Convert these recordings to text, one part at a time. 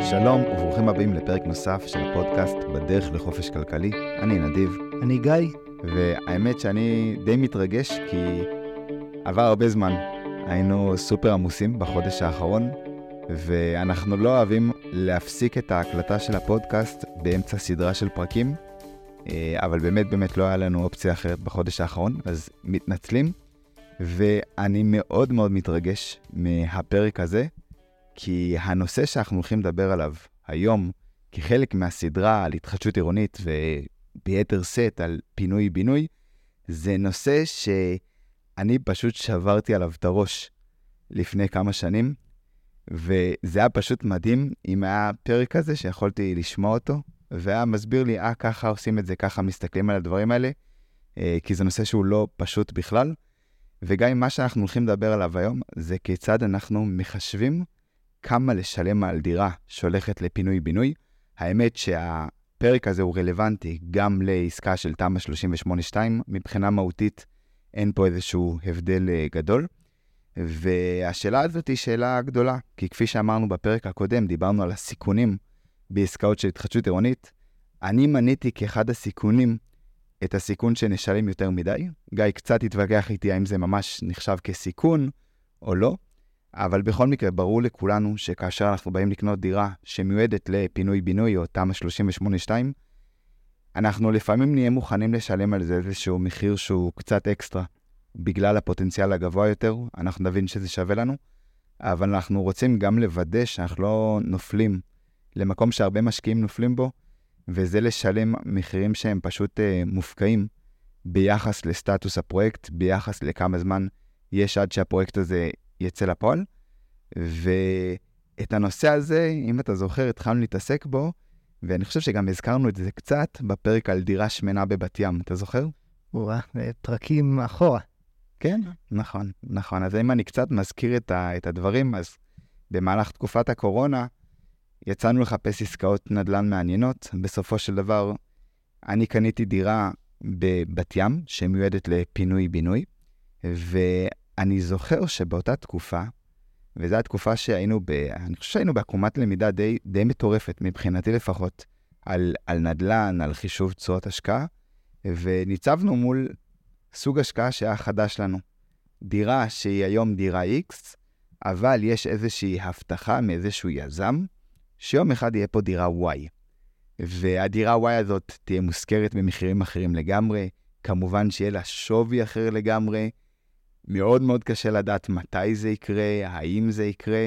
שלום וברוכים הבאים לפרק נוסף של הפודקאסט בדרך לחופש כלכלי. אני נדיב. אני גיא. והאמת שאני די מתרגש כי עבר הרבה זמן. היינו סופר עמוסים בחודש האחרון, ואנחנו לא אוהבים להפסיק את ההקלטה של הפודקאסט באמצע סדרה של פרקים, אבל באמת לא היה לנו אופציה אחרת בחודש האחרון, אז מתנצלים. ואני מאוד מתרגש מהפרק הזה, כי הנושא שאנחנו הולכים לדבר עליו היום, כחלק מהסדרה על התחדשות עירונית וביתר סט על פינוי-בינוי, זה נושא שאני פשוט שברתי עליו את הראש לפני כמה שנים, וזה היה פשוט מדהים אם היה פרק הזה שיכולתי לשמוע אותו, והיה מסביר לי, ככה עושים את זה, ככה מסתכלים על הדברים האלה, כי זה נושא שהוא לא פשוט בכלל. וגם מה שאנחנו הולכים לדבר עליו היום, זה כיצד אנחנו מחשבים כמה לשלם על דירה שהולכת לפינוי-בינוי. האמת שהפרק הזה הוא רלוונטי גם לעסקה של תמ"א 38/2, מבחינה מהותית אין פה איזשהו הבדל גדול. והשאלה הזאת היא שאלה גדולה, כי כפי שאמרנו בפרק הקודם, דיברנו על הסיכונים בעסקאות של התחדשות עירונית. אני מניתי כאחד הסיכונים את הסיכון שנשלם יותר מדי. גיא קצת התווכח איתי האם זה ממש נחשב כסיכון או לא, אבל בכל מקרה ברור לכולנו שכאשר אנחנו באים לקנות דירה שמיועדת לפינוי-בינוי או תמ"א 38/2, אנחנו לפעמים נהיה מוכנים לשלם על זה איזשהו מחיר שהוא קצת אקסטרה, בגלל הפוטנציאל הגבוה יותר. אנחנו נבין שזה שווה לנו, אבל אנחנו רוצים גם לוודא שאנחנו לא נופלים למקום שהרבה משקיעים נופלים בו, וזה לשלם מחירים שהם פשוט מופקעים ביחס לסטטוס הפרויקט, ביחס לכמה זמן יש עד שהפרויקט הזה יצא לפועל. ואת הנושא הזה, אם אתה זוכר, התחלנו להתעסק בו, ואני חושב שגם הזכרנו את זה קצת בפרק על דירה שמנה בבת ים, אתה זוכר? פרקים אחורה. כן, נכון. אז אם אני קצת מזכיר את הדברים, אז במהלך תקופת הקורונה, יצאנו לחפש עסקאות נדל"ן מעניינות. בסופו של דבר, אני קניתי דירה בבת ים, שמיועדת לפינוי-בינוי, ואני זוכר שבאותה תקופה, וזו התקופה אני חושב שהיינו בעקומת למידה די מטורפת, מבחינתי לפחות, על נדל"ן, על חישוב תשואות השקעה, וניצבנו מול סוג השקעה שהיה חדש לנו. דירה שהיא היום דירה X, אבל יש איזושהי הבטחה מאיזשהו יזם, שיום אחד יהיה פה דירה Y. והדירה Y הזאת תהיה מוזכרת במחירים אחרים לגמרי, כמובן שיהיה לה שווי אחר לגמרי, מאוד קשה לדעת מתי זה יקרה, האם זה יקרה,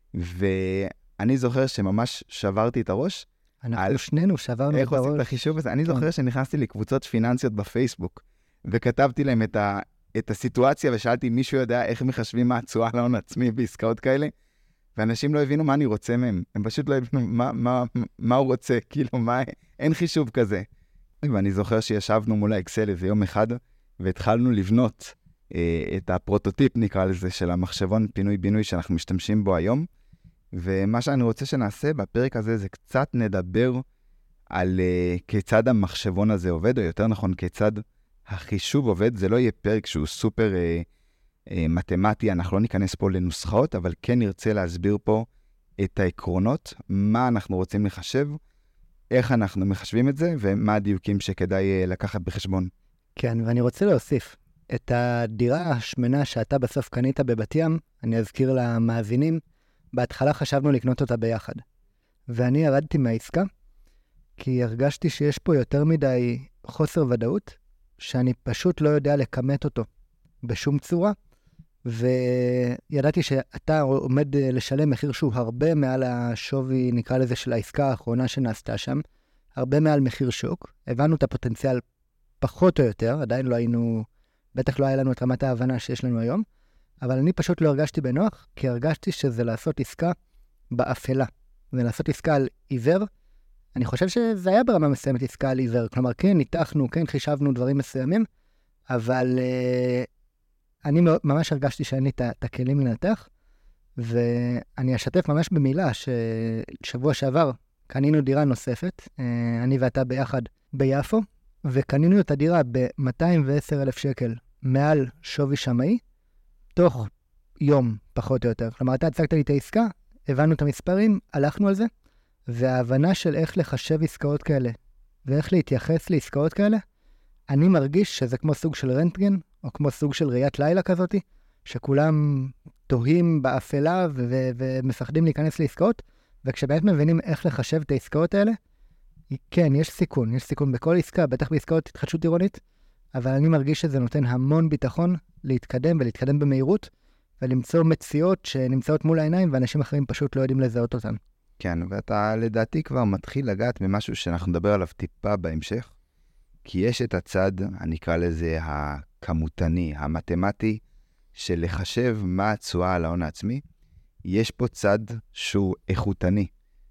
ואני זוכר שממש שברתי את הראש. אנחנו שנינו שברנו את הראש. איך עושים את החישוב הזה? אני זוכר שנכנסתי לקבוצות פיננסיות בפייסבוק, וכתבתי להם את הסיטואציה, ושאלתי אם מישהו יודע איך מחשבים מה התשואה להון עצמי בעסקאות כאלה, ואנשים לא הבינו מה אני רוצה מהם. הם פשוט לא הבינו מה הוא רוצה, כאילו אין חישוב כזה. ואני זוכר שישבנו מול האקסל איזה יום אחד, והתחלנו לבנות את הפרוטוטיפ, נקרא לזה, של המחשבון פינוי-בינוי שאנחנו משתמשים בו היום. ומה שאני רוצה שנעשה בפרק הזה, זה קצת נדבר על כיצד המחשבון הזה עובד, או יותר נכון, כיצד החישוב עובד. זה לא יהיה פרק שהוא סופר מתמטי, אנחנו לא ניכנס פה לנוסחאות, אבל כן נרצה להסביר פה את העקרונות, מה אנחנו רוצים לחשב, איך אנחנו מחשבים את זה, ומה הדיוקים שכדאי לקחת בחשבון. כן, ואני רוצה להוסיף, את הדירה השמנה שאתה בסוף קנית בבת ים, אני אזכיר למאזינים, בהתחלה חשבנו לקנות אותה ביחד. ואני ירדתי מהעסקה, כי הרגשתי שיש פה יותר מדי חוסר ודאות, שאני פשוט לא יודע לכמת אותו בשום צורה, וידעתי שאתה עומד לשלם מחיר שהוא הרבה מעל השווי, נקרא לזה, של העסקה האחרונה שנעשתה שם, הרבה מעל מחיר שוק. הבנו את הפוטנציאל פחות או יותר, עדיין לא היינו, בטח לא היה לנו את רמת ההבנה שיש לנו היום, אבל אני פשוט לא הרגשתי בנוח, כי הרגשתי שזה לעשות עסקה באפלה. זה לעשות עסקה על עיוור. אני חושב שזה היה ברמה מסוימת עסקה על עיוור. כלומר, כן, ניתחנו, כן, חישבנו דברים מסוימים, אבל אני ממש הרגשתי שאין לי את הכלים לנתח, ואני אשתף ממש במילה ששבוע שעבר קנינו דירה נוספת, אני ואתה ביחד ביפו, וקנינו את הדירה ב-210,000 שקל מעל שווי שמאי, תוך יום פחות או יותר. כלומר, אתה הצגת לי את העסקה, הבנו את המספרים, הלכנו על זה, וההבנה של איך לחשב עסקאות כאלה, ואיך להתייחס לעסקאות כאלה, אני מרגיש שזה כמו סוג של רנטגן, או כמו סוג של ראיית לילה כזאת, שכולם תוהים באפלה ומפחדים להיכנס לעסקאות, וכשבאמת מבינים איך לחשב את העסקאות האלה, כן, יש סיכון בכל עסקה, בטח בעסקאות התחדשות עירונית, אבל אני מרגיש שזה נותן המון ביטחון להתקדם ולהתקדם במהירות, ולמצוא מציאות שנמצאות מול העיניים, ואנשים אחרים פשוט לא יודעים לזהות אותן. כן, ואתה לדעתי כבר מתחיל לגעת במשהו שאנחנו נדבר עליו טיפה בהמשך, כי יש את הצד, אני אקרא לזה הכמותני, המתמטי, של לחשב מה התשואה על ההון העצמי. יש פה צד שהוא איכותני,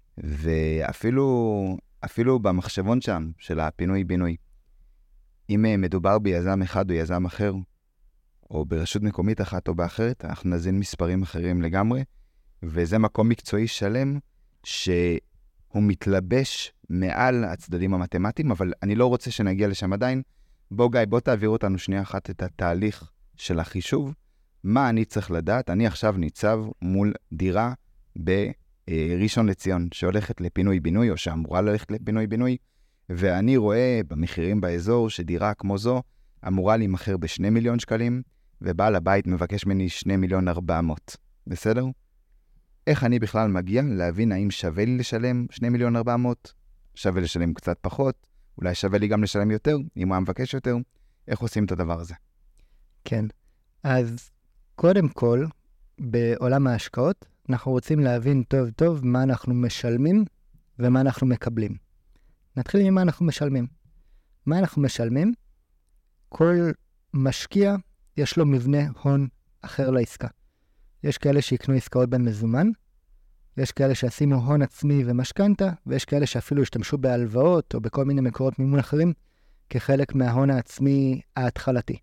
ואפילו במחשבון שם, של הפינוי-בינוי, אם מדובר ביזם אחד או יזם אחר, או ברשות מקומית אחת או באחרת, אנחנו נזין מספרים אחרים לגמרי, וזה מקום מקצועי שלם, שהוא מתלבש מעל הצדדים המתמטיים, אבל אני לא רוצה שנגיע לשם עדיין. בוא תעביר אותנו שנייה אחת את התהליך של החישוב. מה אני צריך לדעת? אני עכשיו ניצב מול דירה בראשון לציון, שהולכת לפינוי-בינוי, או שאמורה ללכת לפינוי-בינוי, ואני רואה במחירים באזור שדירה כמו זו אמורה להימכר ב2 מיליון שקלים, ובעל הבית מבקש ממני 2,400,000. בסדר? איך אני בכלל מגיע להבין האם שווה לי לשלם 2,400,000, שווה לשלם קצת פחות, אולי שווה לי גם לשלם יותר, אם הוא מבקש יותר, איך עושים את הדבר הזה? כן, אז קודם כל, בעולם ההשקעות, אנחנו רוצים להבין טוב טוב מה אנחנו משלמים ומה אנחנו מקבלים. נתחיל ממה אנחנו משלמים. מה אנחנו משלמים? כל משקיע יש לו מבנה הון אחר לעסקה. יש כאלה שיקנו עסקאות במזומן, יש כאלה שישימו הון עצמי ומשכנתה, ויש כאלה שאפילו ישתמשו בהלוואות או בכל מיני מקורות מימון אחרים כחלק מההון העצמי ההתחלתי.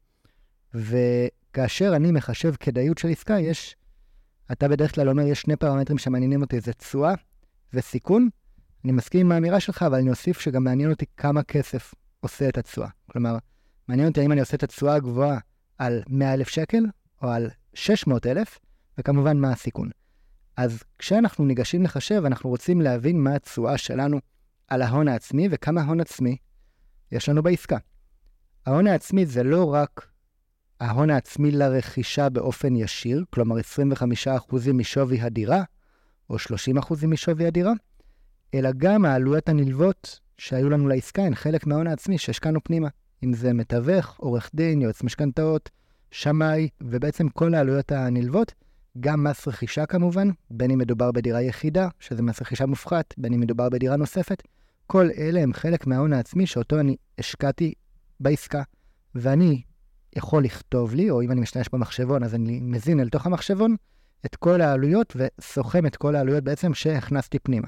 וכאשר אני מחשב כדאיות של עסקה, אתה בדרך כלל אומר, יש 2 פרמטרים שמעניינים אותי, זה תשואה וסיכון. אני מסכים עם האמירה שלך, אבל אני אוסיף שגם מעניין אותי כמה כסף עושה את התשואה. כלומר, מעניין אותי האם אני עושה את התשואה הגבוהה על 100,000 שקל או על 600,000, וכמובן מה הסיכון. אז כשאנחנו ניגשים לחשב, אנחנו רוצים להבין מה התשואה שלנו על ההון העצמי, וכמה הון עצמי יש לנו בעסקה. ההון העצמי זה לא רק ההון העצמי לרכישה באופן ישיר, כלומר 25% משווי הדירה, או 30% משווי הדירה, אלא גם העלויות הנלוות שהיו לנו לעסקה הן חלק מההון העצמי שהשקענו פנימה. אם זה מתווך, עורך דין, יועץ משכנתאות, שמאי, ובעצם כל העלויות הנלוות, גם מס רכישה כמובן, בין אם מדובר בדירה יחידה, שזה מס רכישה מופחת, בין אם מדובר בדירה נוספת, כל אלה הם חלק מההון העצמי שאותו אני השקעתי בעסקה, ואני יכול לכתוב לי, או אם אני משתמש במחשבון, אז אני מזין אל תוך המחשבון את כל העלויות, וסוכם את כל העלויות בעצם שהכנסתי פנימה.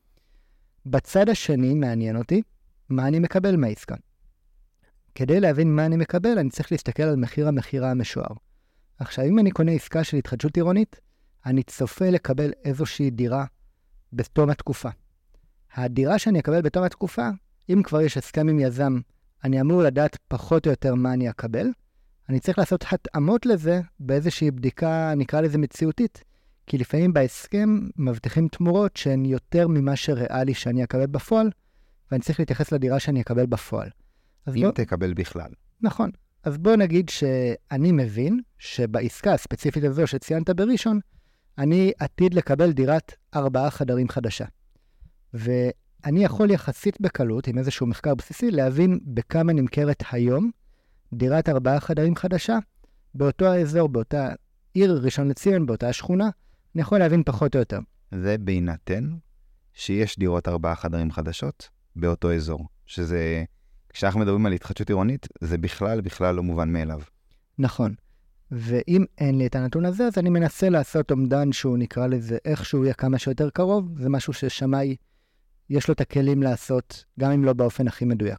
בצד השני מעניין אותי מה אני מקבל מהעסקה. כדי להבין מה אני מקבל, אני צריך להסתכל על מחיר המחירה המשוער. עכשיו, אם אני קונה עסקה של התחדשות עירונית, אני צופה לקבל איזושהי דירה בתום התקופה. הדירה שאני אקבל בתום התקופה, אם כבר יש הסכם עם יזם, אני אמור לדעת פחות או יותר מה אני אקבל. אני צריך לעשות התאמות לזה באיזושהי בדיקה, נקרא לזה מציאותית, כי לפעמים בהסכם מבטיחים תמורות שהן יותר ממה שריאלי שאני אקבל בפועל, ואני צריך להתייחס לדירה שאני אקבל בפועל. אם תקבל בכלל. נכון. אז בוא נגיד שאני מבין שבעסקה הספציפית הזו שציינת בראשון, אני עתיד לקבל דירת 4 חדרים חדשה. ואני יכול יחסית בקלות, עם איזשהו מחקר בסיסי, להבין בכמה נמכרת היום דירת 4 חדרים חדשה, באותו האזור, באותה עיר ראשון לציון, באותה שכונה, אני יכול להבין פחות או יותר. זה בהינתן שיש דירות 4 חדרים חדשות באותו אזור, שזה... כשאנחנו מדברים על התחדשות עירונית, זה בכלל לא מובן מאליו. נכון. ואם אין לי את הנתון הזה, אז אני מנסה לעשות אומדן שהוא נקרא לזה איכשהו יהיה כמה שיותר קרוב. זה משהו ששמאי יש לו את הכלים לעשות, גם אם לא באופן הכי מדויק.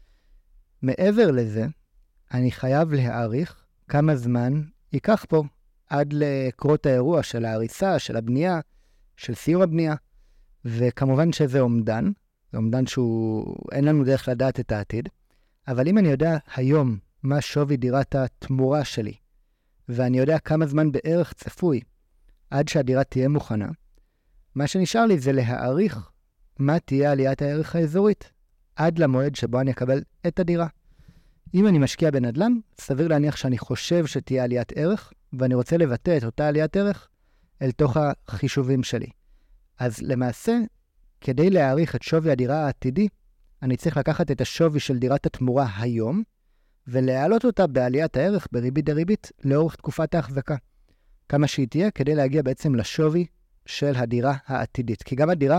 מעבר לזה, אני חייב להעריך כמה זמן ייקח פה עד לקרות האירוע של ההריסה, של הבנייה, של סיום הבנייה. וכמובן שזה אומדן. זה אומדן אין לנו דרך לדעת את העתיד, אבל אם אני יודע היום מה שווי דירת התמורה שלי, ואני יודע כמה זמן בערך צפוי עד שהדירה תהיה מוכנה, מה שנשאר לי זה להעריך מה תהיה עליית הערך האזורית עד למועד שבו אני אקבל את הדירה. אם אני משקיע בנדל"ן, סביר להניח שאני חושב שתהיה עליית ערך, ואני רוצה לבטא את אותה עליית ערך אל תוך החישובים שלי. אז למעשה, כדי להעריך את שווי הדירה העתידי, אני צריך לקחת את השווי של דירת התמורה היום, ולהעלות אותה בעליית הערך בריבית דריבית לאורך תקופת ההחזקה. כמה שהיא תהיה כדי להגיע בעצם לשווי של הדירה העתידית. כי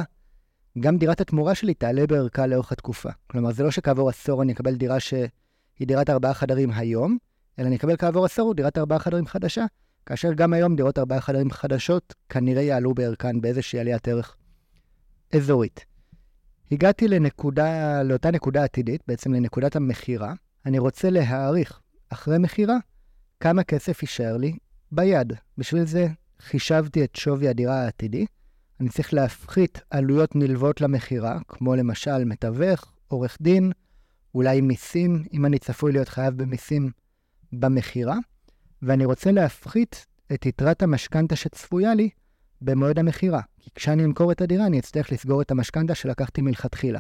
גם דירת התמורה שלי תעלה בערכה לאורך התקופה. כלומר, זה לא שכעבור עשור אני אקבל דירה שהיא דירת 4 חדרים היום, אלא אני אקבל כעבור עשור דירת 4 חדרים חדשה, כאשר גם היום דירות 4 חדרים חדשות כנראה יעלו בערכן באיזושהי עליית ערך אזורית. הגעתי לאותה נקודה עתידית, בעצם לנקודת המחירה. אני רוצה להעריך אחרי מחירה כמה כסף יישאר לי ביד. בשביל זה חישבתי את שווי הדירה העתידי. אני צריך להפחית עלויות נלוות למחירה, כמו למשל מתווך, עורך דין, אולי מיסים, אם אני צפוי להיות חייב במיסים במחירה, ואני רוצה להפחית את יתרת המשכנתה שצפויה לי במועד המחירה. כי כשאני אמכור את הדירה, אני אצטרך לסגור את המשכנתה שלקחתי מלכתחילה.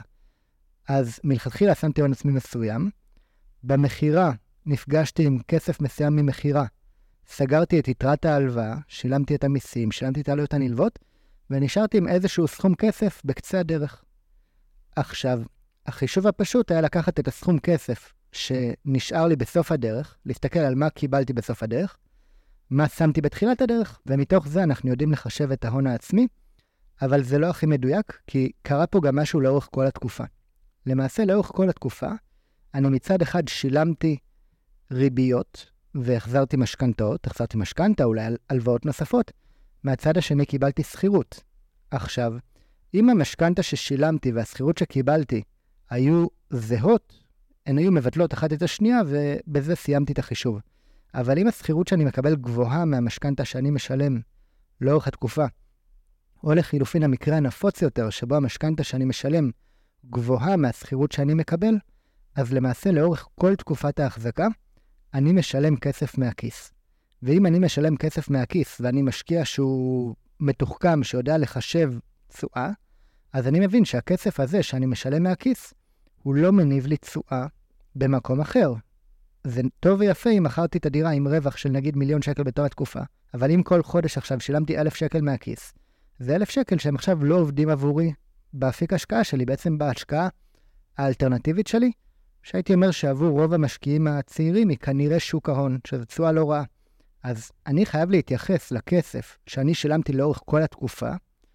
אז מלכתחילה שמתי הון עצמי מסוים, במחירה נפגשתי עם כסף מסוים ממחירה, סגרתי את יתרת ההלוואה, שילמתי את המיסים, שילמתי את העלויות הנלוות, ונשארתי עם איזשהו סכום כסף בקצה הדרך. עכשיו, החישוב הפשוט היה לקחת את הסכום כסף שנשאר לי בסוף הדרך, להסתכל על מה קיבלתי בסוף הדרך, מה שמתי בתחילת הדרך, ומתוך זה אנחנו יודעים לחשב את ההון העצמי, אבל זה לא הכי מדויק, כי קרה פה גם משהו לאורך כל התקופה. למעשה, לאורך כל התקופה, אני מצד אחד שילמתי ריביות, והחזרתי משכנתה, אולי הלוואות נוספות, מהצד השני קיבלתי שכירות. עכשיו, אם המשכנתה ששילמתי והשכירות שקיבלתי היו זהות, הן היו מבטלות אחת את השנייה, ובזה סיימתי את החישוב. אבל אם השכירות שאני מקבל גבוהה מהמשכנתה שאני משלם לאורך התקופה, או לחילופין המקרה הנפוץ יותר, שבו המשכנתה שאני משלם גבוהה מהשכירות שאני מקבל, אז למעשה לאורך כל תקופת ההחזקה, אני משלם כסף מהכיס. ואם אני משלם כסף מהכיס, ואני משקיע שהוא מתוחכם, שיודע לחשב תשואה, אז אני מבין שהכסף הזה שאני משלם מהכיס, הוא לא מניב לי תשואה במקום אחר. זה טוב ויפה אם מכרתי את הדירה עם רווח של נגיד 1,000,000 שקל בתור התקופה, אבל אם כל חודש עכשיו שילמתי 1,000 שקל מהכיס, זה 1,000 שקל שהם עכשיו לא עובדים עבורי באפיק השקעה שלי, בעצם בהשקעה האלטרנטיבית שלי, שהייתי אומר שעבור רוב המשקיעים הצעירים היא כנראה שוק ההון, שזו תשואה לא רעה. אז אני חייב להתייחס לכסף שאני שילמתי לאורך כל התקופה,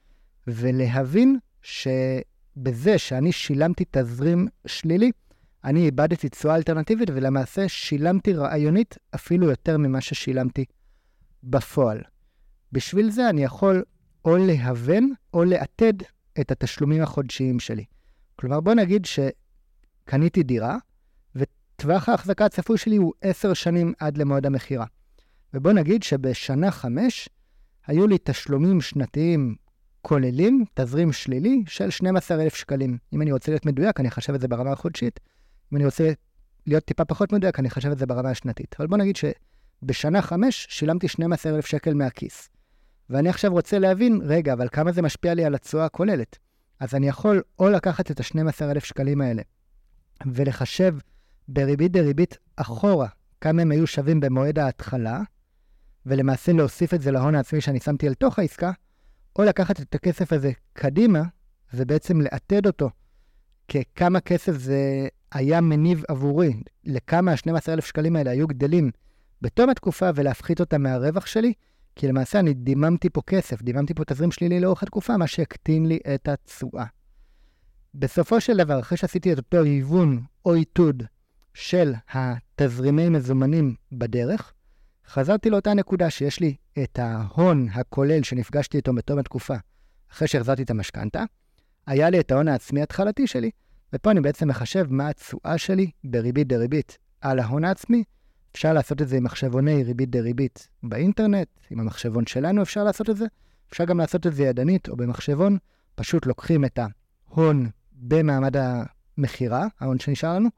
ולהבין שבזה שאני שילמתי תזרים שלילי, אני איבדתי תשואה אלטרנטיבית, ולמעשה שילמתי רעיונית אפילו יותר ממה ששילמתי בפועל. בשביל זה אני יכול או להוון או לעתד את התשלומים החודשיים שלי. כלומר, בוא נגיד שקניתי דירה, וטווח ההחזקה הצפוי שלי הוא 10 שנים עד למועד המחירה. ובוא נגיד שבשנה 5 היו לי תשלומים שנתיים כוללים, תזרים שלילי של 12,000 שקלים. אם אני רוצה להיות מדויק, אני אחשב את זה ברמה החודשית. אם אני רוצה להיות טיפה פחות מדויק, אני אחשב את זה ברמה השנתית. אבל בוא נגיד שבשנה 5 שילמתי 12,000 שקל מהכיס. ואני עכשיו רוצה להבין, רגע, אבל כמה זה משפיע לי על התשואה הכוללת? אז אני יכול או לקחת את ה-12,000 שקלים האלה, ולחשב בריבית דריבית אחורה, כמה הם היו שווים במועד ההתחלה, ולמעשה להוסיף את זה להון העצמי שאני שמתי אל תוך העסקה, או לקחת את הכסף הזה קדימה, ובעצם לעתד אותו, ככמה כסף זה היה מניב עבורי, לכמה ה-12,000 שקלים האלה היו גדלים בתום התקופה, ולהפחית אותה מהרווח שלי, כי למעשה אני דיממתי פה כסף, דיממתי פה תזרים שלילי לאורך התקופה, מה שהקטין לי את התשואה. בסופו של דבר, אחרי שעשיתי את אותו היוון או עיתוד של התזרימי מזומנים בדרך, חזרתי לאותה נקודה שיש לי את ההון הכולל שנפגשתי איתו בתום התקופה, אחרי שהחזרתי את המשכנתה, היה לי את ההון העצמי התחלתי שלי, ופה אני בעצם מחשב מה התשואה שלי בריבית דריבית על ההון העצמי. אפשר לעשות את זה עם מחשבוני ריבית דריבית באינטרנט, עם המחשבון שלנו אפשר לעשות את זה, אפשר גם לעשות את זה ידנית או במחשבון, פשוט לוקחים את ההון במעמד המחירה, ההון שנשאר לנו,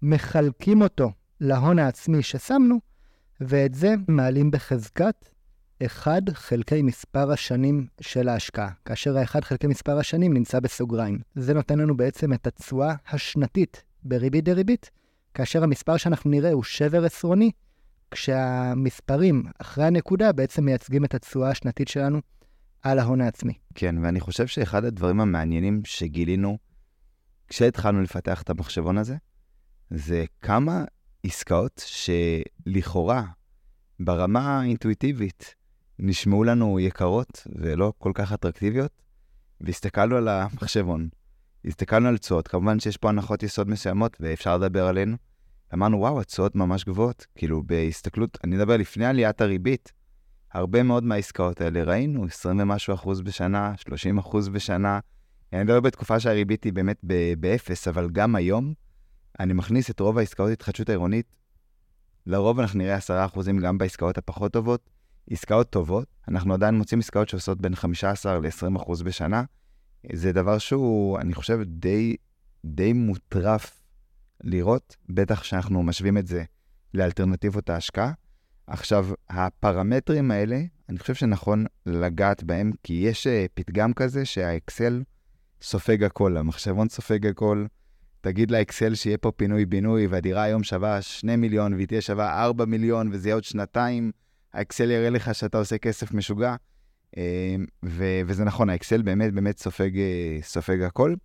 מחלקים אותו להון העצמי ששמנו, ואת זה מעלים בחזקת 1 חלקי מספר השנים של ההשקעה, כאשר ה-1 חלקי מספר השנים נמצא בסוגריים. זה נותן לנו בעצם את התשואה השנתית בריבית דריבית, כאשר המספר שאנחנו נראה הוא שבר עשרוני, כשהמספרים אחרי הנקודה בעצם מייצגים את התשואה השנתית שלנו על ההון העצמי. כן, ואני חושב שאחד הדברים המעניינים שגילינו כשהתחלנו לפתח את המחשבון הזה, זה כמה עסקאות שלכאורה ברמה האינטואיטיבית נשמעו לנו יקרות ולא כל כך אטרקטיביות, והסתכלנו על המחשבון, הסתכלנו על תשואות, כמובן שיש פה הנחות יסוד מסוימות ואפשר לדבר עלינו, אמרנו וואו, התשואות ממש גבוהות, כאילו בהסתכלות, אני מדבר לפני עליית הריבית, הרבה מאוד מהעסקאות האלה ראינו, 20 ומשהו אחוז בשנה, 30% בשנה, אני מדבר בתקופה שהריבית היא באמת באפס, אבל גם היום אני מכניס את רוב העסקאות התחדשות העירונית, לרוב אנחנו נראה 10% גם בעסקאות הפחות טובות, עסקאות טובות, אנחנו עדיין מוצאים עסקאות שעושות בין 15 ל-20% בשנה, זה דבר שהוא, אני חושב, די מוטרף לראות, בטח שאנחנו משווים את זה לאלטרנטיבות ההשקעה. עכשיו, הפרמטרים האלה, אני חושב שנכון לגעת בהם, כי יש פתגם כזה שהאקסל סופג הכל, המחשבון סופג הכל, תגיד לאקסל שיהיה פה פינוי-בינוי, והדירה היום שווה 2 מיליון, והיא תהיה שווה 4 מיליון, וזה יהיה עוד שנתיים, האקסל יראה לך שאתה עושה כסף משוגע, וזה נכון, האקסל באמת סופג הכל,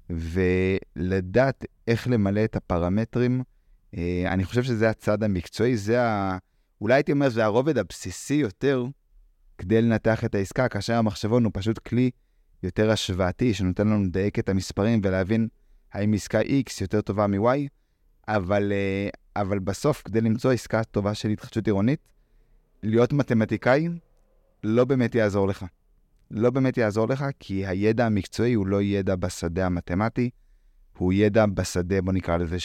ולדעת איך למלא את הפרמטרים, אני חושב שזה הצד המקצועי, אולי הייתי אומר, זה הרובד הבסיסי יותר, כדי לנתח את העסקה, כאשר המחשבון הוא פשוט כלי יותר השוואתי, שנותן לנו לדייק את המספרים, ולהבין האם עסקה X יותר טובה מ-Y, אבל בסוף, כדי למצוא עסקה טובה של התחדשות עירונית, להיות מתמטיקאי לא באמת יעזור לך. לא באמת יעזור לך, כי הידע המקצועי הוא לא ידע בשדה המתמטי, הוא ידע בשדה, בוא נקרא לזה,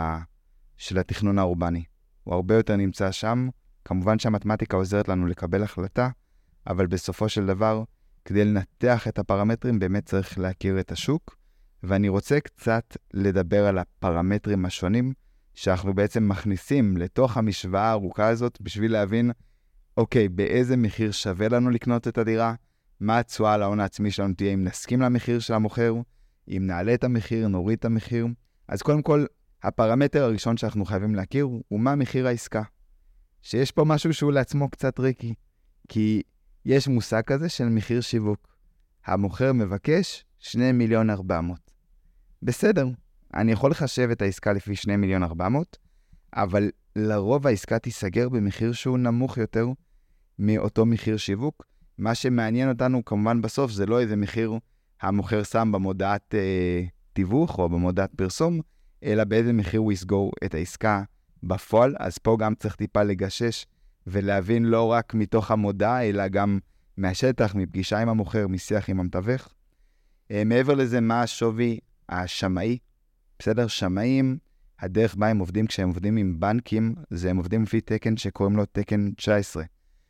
של התכנון האורבני. הוא הרבה יותר נמצא שם. כמובן שהמתמטיקה עוזרת לנו לקבל החלטה, אבל בסופו של דבר, כדי לנתח את הפרמטרים, באמת צריך להכיר את השוק, ואני רוצה קצת לדבר על הפרמטרים השונים, שאנחנו בעצם מכניסים לתוך המשוואה הארוכה הזאת, בשביל להבין, אוקיי, באיזה מחיר שווה לנו לקנות את הדירה, מה התשואה על ההון העצמי שלנו תהיה, אם נסכים למחיר של המוכר, אם נעלה את המחיר, נוריד את המחיר. אז קודם כל, הפרמטר הראשון שאנחנו חייבים להכיר, הוא מה מחיר העסקה. שיש פה משהו שהוא לעצמו קצת ריקי, כי יש מושג כזה של מחיר שיווק. המוכר מבקש 2,400,000. בסדר, אני יכול לחשב את העסקה לפי 2,400,000, אבל לרוב העסקה תיסגר במחיר שהוא נמוך יותר מאותו מחיר שיווק. מה שמעניין אותנו כמובן בסוף זה לא איזה מחיר המוכר שם במודעת תיווך או במודעת פרסום, אלא באיזה מחיר הוא יסגור את העסקה בפועל. אז פה גם צריך טיפה לגשש ולהבין לא רק מתוך המודעה, אלא גם מהשטח, מפגישה עם המוכר, משיח עם המתווך. מעבר לזה, מה השווי השמאי? בסדר, שמאים, הדרך בה הם עובדים כשהם עובדים עם בנקים, זה הם עובדים לפי תקן שקוראים לו תקן 19,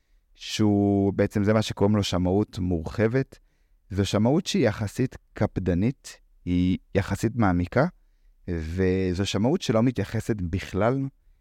שהוא בעצם זה מה שקוראים לו שמאות מורחבת, זו שמאות שהיא יחסית קפדנית, היא יחסית מעמיקה, וזו שמאות שלא מתייחסת בכלל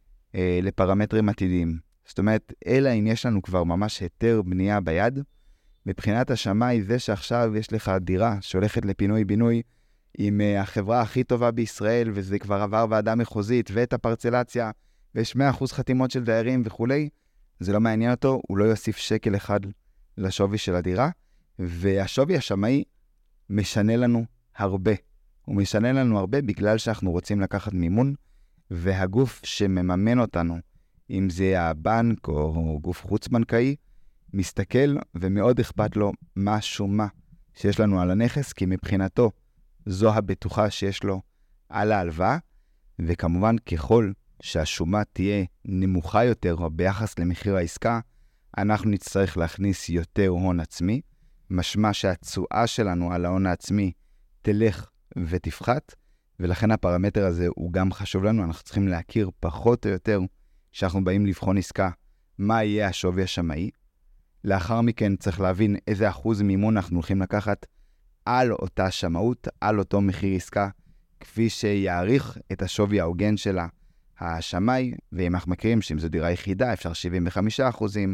לפרמטרים עתידיים. זאת אומרת, אלא אם יש לנו כבר ממש היתר בנייה ביד, מבחינת השמאי זה שעכשיו יש לך דירה שהולכת לפינוי-בינוי עם החברה הכי טובה בישראל, וזה כבר עבר ועדה מחוזית, ואת הפרצלציה, ויש 100% חתימות של דיירים וכו', זה לא מעניין אותו, הוא לא יוסיף שקל אחד לשווי של הדירה, והשווי השמאי משנה לנו הרבה. הוא משנה לנו הרבה בגלל שאנחנו רוצים לקחת מימון, והגוף שמממן אותנו, אם זה הבנק או גוף חוץ-בנקאי, מסתכל ומאוד אכפת לו מה שומה שיש לנו על הנכס, כי מבחינתו זו הבטוחה שיש לו על ההלוואה, וכמובן ככל שהשומה תהיה נמוכה יותר או ביחס למחיר העסקה, אנחנו נצטרך להכניס יותר הון עצמי, משמע שהתשואה שלנו על ההון העצמי תלך ותפחת, ולכן הפרמטר הזה הוא גם חשוב לנו, אנחנו צריכים להכיר פחות או יותר, כשאנחנו באים לבחון עסקה, מה יהיה השווי השמאי. לאחר מכן צריך להבין איזה אחוז מימון אנחנו הולכים לקחת על אותה שמאות, על אותו מחיר עסקה, כפי שיעריך את השווי ההוגן שלה השמאי, ואם אנחנו מכירים שאם זו דירה יחידה, אפשר 75%,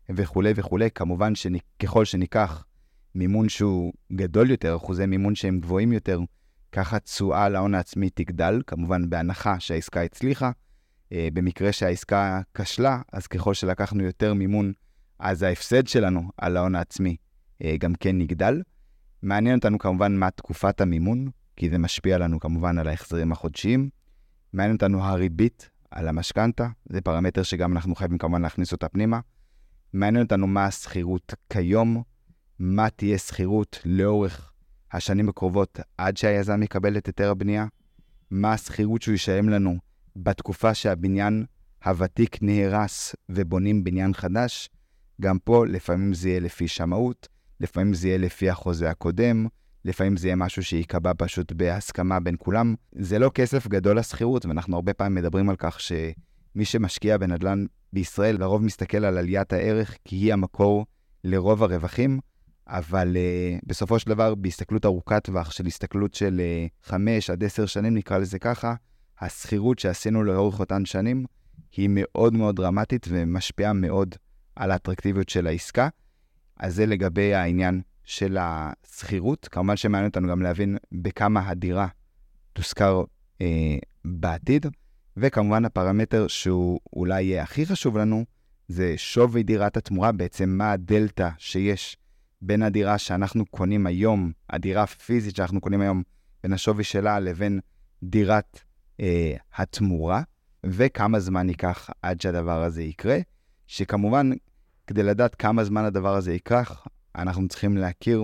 וכולי וכולי. כמובן שככל שניקח מימון שהוא גדול יותר, אחוזי מימון שהם גבוהים יותר, ככה תשואה על ההון העצמי תגדל, כמובן בהנחה שהעסקה הצליחה. במקרה שהעסקה כשלה, אז ככל שלקחנו יותר מימון, אז ההפסד שלנו על ההון העצמי גם כן נגדל. מעניין אותנו כמובן מה תקופת המימון, כי זה משפיע לנו כמובן על ההחזרים החודשיים. מעניין אותנו הריבית על המשכנתה, זה פרמטר שגם אנחנו חייבים כמובן להכניס אותה פנימה. מעניין אותנו מה הסחירות כיום, מה תהיה סחירות לאורך השנים הקרובות עד שהיזם יקבל את היתר הבנייה, מה הסחירות שהוא ישלם לנו בתקופה שהבניין הוותיק נהרס ובונים בניין חדש. גם פה לפעמים זה יהיה לפי שמאות, לפעמים זה יהיה לפי החוזה הקודם, לפעמים זה יהיה משהו שיקבע פשוט בהסכמה בין כולם. זה לא כסף גדול לסחירות, ואנחנו הרבה פעמים מדברים על כך שמי שמשקיע בנדל"ן בישראל לרוב מסתכל על עליית הערך, כי היא המקור לרוב הרווחים, אבל בסופו של דבר, בהסתכלות ארוכת טווח, של הסתכלות של 5 עד 10 שנים, נקרא לזה ככה, הסחירות שעשינו לאורך אותן שנים, היא מאוד מאוד דרמטית ומשפיעה מאוד על האטרקטיביות של העסקה. אז זה לגבי העניין של הסחירות. כמובן שמעניין אותנו גם להבין בכמה הדירה תושכר בעתיד, וכמובן הפרמטר שהוא אולי יהיה הכי חשוב לנו, זה שווי דירת התמורה, בעצם מה הדלטה שיש בין הדירה שאנחנו קונים היום, הדירה הפיזית שאנחנו קונים היום, בין השווי שלה לבין דירת התמורה, וכמה זמן ייקח עד שהדבר הזה יקרה, שכמובן כדי לדעת כמה זמן הדבר הזה ייקח, אנחנו צריכים להכיר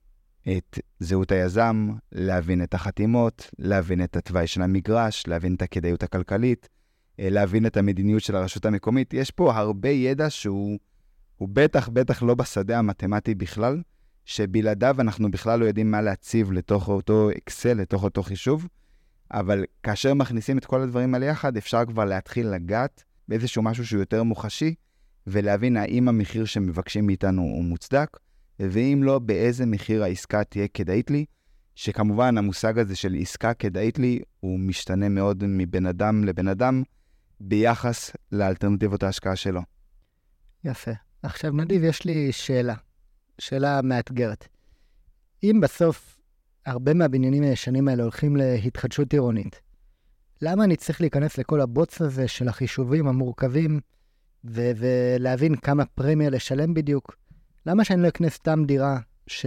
את זהות היזם, להבין את החתימות, להבין את התוואי של המגרש, להבין את הכדאיות הכלכלית, להבין את המדיניות של הרשות המקומית. יש פה הרבה ידע שהוא בטח לא בשדה המתמטי בכלל, שבלעדיו אנחנו בכלל לא יודעים מה להציב לתוך אותו אקסל, לתוך אותו חישוב, אבל כאשר מכניסים את כל הדברים האלה יחד, אפשר כבר להתחיל לגעת באיזשהו משהו שהוא יותר מוחשי, ולהבין האם המחיר שמבקשים מאיתנו הוא מוצדק, ואם לא, באיזה מחיר העסקה תהיה כדאית לי, שכמובן המושג הזה של עסקה כדאית לי, הוא משתנה מאוד מבן אדם לבן אדם, ביחס לאלטרנטיבות ההשקעה שלו. יפה. עכשיו נדיב, יש לי שאלה מאתגרת. אם בסוף הרבה מהבניינים הישנים האלה הולכים להתחדשות עירונית, למה אני צריך להיכנס לכל הבוץ הזה של החישובים המורכבים, ולהבין כמה פרמיה לשלם בדיוק? למה שאני לא אקנה סתם דירה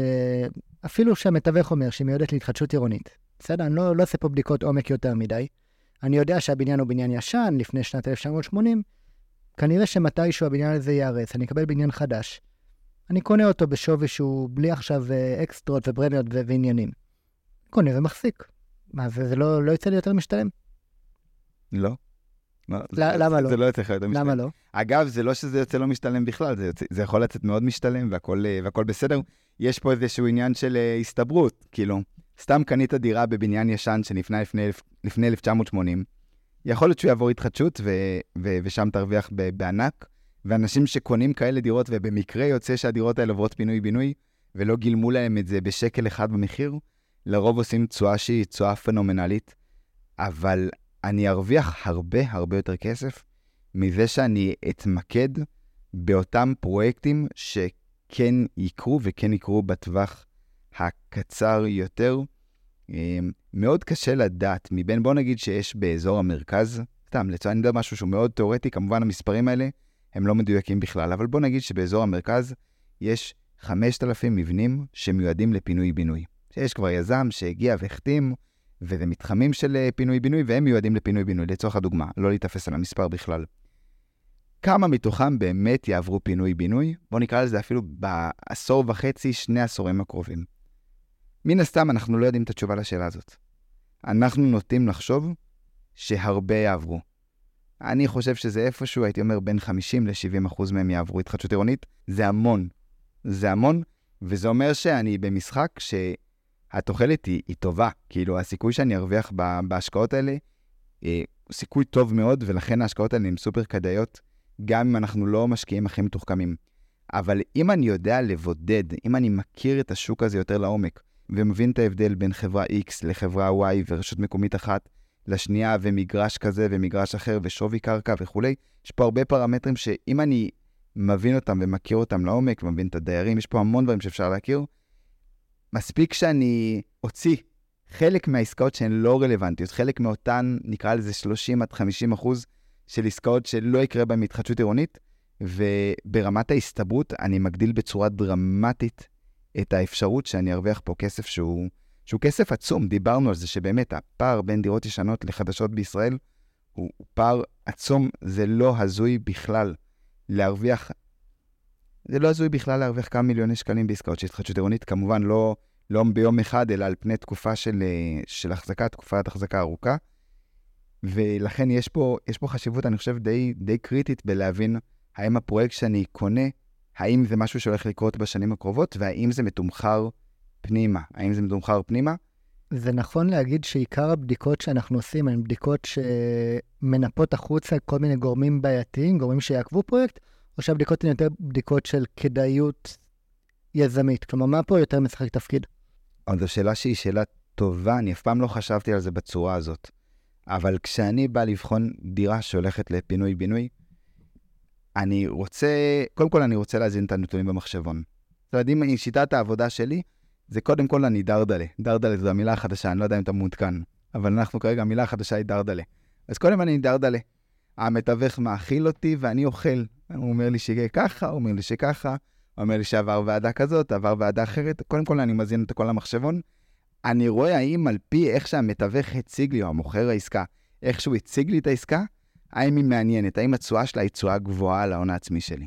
שאפילו שהמתווך אומר שהיא מיועדת להתחדשות עירונית? בסדר, אני לא עושה פה בדיקות עומק יותר מדי. אני יודע שהבניין הוא בניין ישן, לפני שנת 1980, כנראה שמתישהו הבניין הזה יארץ, אני אקבל בניין חדש. אני קונה אותו בשווי שהוא בלי עכשיו אקסטרות וברניות ועניינים. קונה ומחזיק. מה, זה לא יצא לי יותר משתלם? לא. למה לא? זה לא יוצא לך יותר משתלם. למה לא? אגב, זה לא שזה יוצא לא משתלם בכלל, זה יכול לצאת מאוד משתלם והכל בסדר. יש פה איזשהו עניין של הסתברות, כאילו, סתם קנית דירה בבניין ישן שנפנה לפני 1980, יכול להיות שהוא יעבור התחדשות ושם תרוויח בענק, ואנשים שקונים כאלה דירות ובמקרה יוצא שהדירות האלה עוברות פינוי-בינוי, ולא גילמו להם את זה בשקל אחד במחיר, לרוב עושים תשואה שהיא תשואה פנומנלית, אבל אני ארוויח הרבה יותר כסף מזה שאני אתמקד באותם פרויקטים שכן יקרו וכן יקרו בטווח הקצר יותר. מאוד קשה לדעת, מבין בוא נגיד שיש באזור המרכז, סתם, לצורך אני יודע משהו שהוא מאוד תיאורטי, כמובן המספרים האלה הם לא מדויקים בכלל, אבל בוא נגיד שבאזור המרכז יש 5,000 מבנים שמיועדים לפינוי-בינוי. שיש כבר יזם שהגיע והחתים, וזה מתחמים של פינוי-בינוי, והם מיועדים לפינוי-בינוי, לצורך הדוגמה, לא להתאפס על המספר בכלל. כמה מתוכם באמת יעברו פינוי-בינוי? בוא נקרא לזה אפילו בעשור וחצי, 2 עשורים הקרובים. מן הסתם אנחנו לא יודעים את התשובה לשאלה הזאת. אנחנו נוטים לחשוב שהרבה יעברו. אני חושב שזה איפשהו, הייתי אומר, בין 50-70% מהם יעברו התחדשות עירונית. זה המון. זה המון, וזה אומר שאני במשחק שהתוחלת היא טובה. כאילו, הסיכוי שאני ארוויח בהשקעות האלה, הוא סיכוי טוב מאוד, ולכן ההשקעות האלה הן סופר כדאיות, גם אם אנחנו לא משקיעים הכי מתוחכמים. אבל אם אני יודע לבודד, אם אני מכיר את השוק הזה יותר לעומק, ומבין את ההבדל בין חברה X לחברה Y ורשות מקומית אחת לשנייה, ומגרש כזה ומגרש אחר ושווי קרקע וכו'. יש פה הרבה פרמטרים שאם אני מבין אותם ומכיר אותם לעומק, מבין את הדיירים, יש פה המון דברים שאפשר להכיר. מספיק שאני אוציא חלק מהעסקאות שהן לא רלוונטיות, חלק מאותן, נקרא לזה 30-50% של עסקאות שלא יקרה בהן התחדשות עירונית, וברמת ההסתברות אני מגדיל בצורה דרמטית את האפשרות שאני ארוויח פה כסף שהוא כסף עצום. דיברנו על זה שבאמת הפער בין דירות ישנות לחדשות בישראל הוא פער עצום, זה לא הזוי בכלל להרוויח, כמה מיליוני שקלים בעסקאות של התחדשות עירונית, כמובן לא ביום אחד, אלא על פני תקופה של תקופת החזקה ארוכה, ולכן יש פה חשיבות, אני חושב, די קריטית בלהבין האם הפרויקט שאני קונה, האם זה משהו שהולך לקרות בשנים הקרובות, והאם זה מתומחר פנימה. זה נכון להגיד שעיקר הבדיקות שאנחנו עושים, הן בדיקות שמנפות החוצה כל מיני גורמים בעייתיים, גורמים שיעקבו פרויקט, או שהבדיקות הן יותר בדיקות של כדאיות יזמית. כלומר, מה פה יותר משחק תפקיד? זו שאלה שהיא שאלה טובה, אני אף פעם לא חשבתי על זה בצורה הזאת. אבל כשאני בא לבחון דירה שהולכת לפינוי-בינוי, קודם כל אני רוצה להזין את הנתונים במחשבון. זאת אומרת, אם שיטת העבודה שלי, זה קודם כל אני דרדלה. דרדלה זו המילה החדשה, אני לא יודע אם אתה מעודכן, אבל אנחנו כרגע, המילה החדשה היא דרדלה. אז קודם אני דרדלה. המתווך מאכיל אותי ואני אוכל. הוא אומר לי שיהיה ככה, הוא אומר לי שככה, הוא אומר לי שעבר ועדה כזאת, עבר ועדה אחרת. קודם כל אני מזין את כל המחשבון. אני רואה האם על פי איך שהמתווך הציג לי, או המוכר העסקה, איך שהוא הציג לי את העסקה, האם היא מעניינת, האם התשואה שלה היא תשואה גבוהה על ההון העצמי שלי.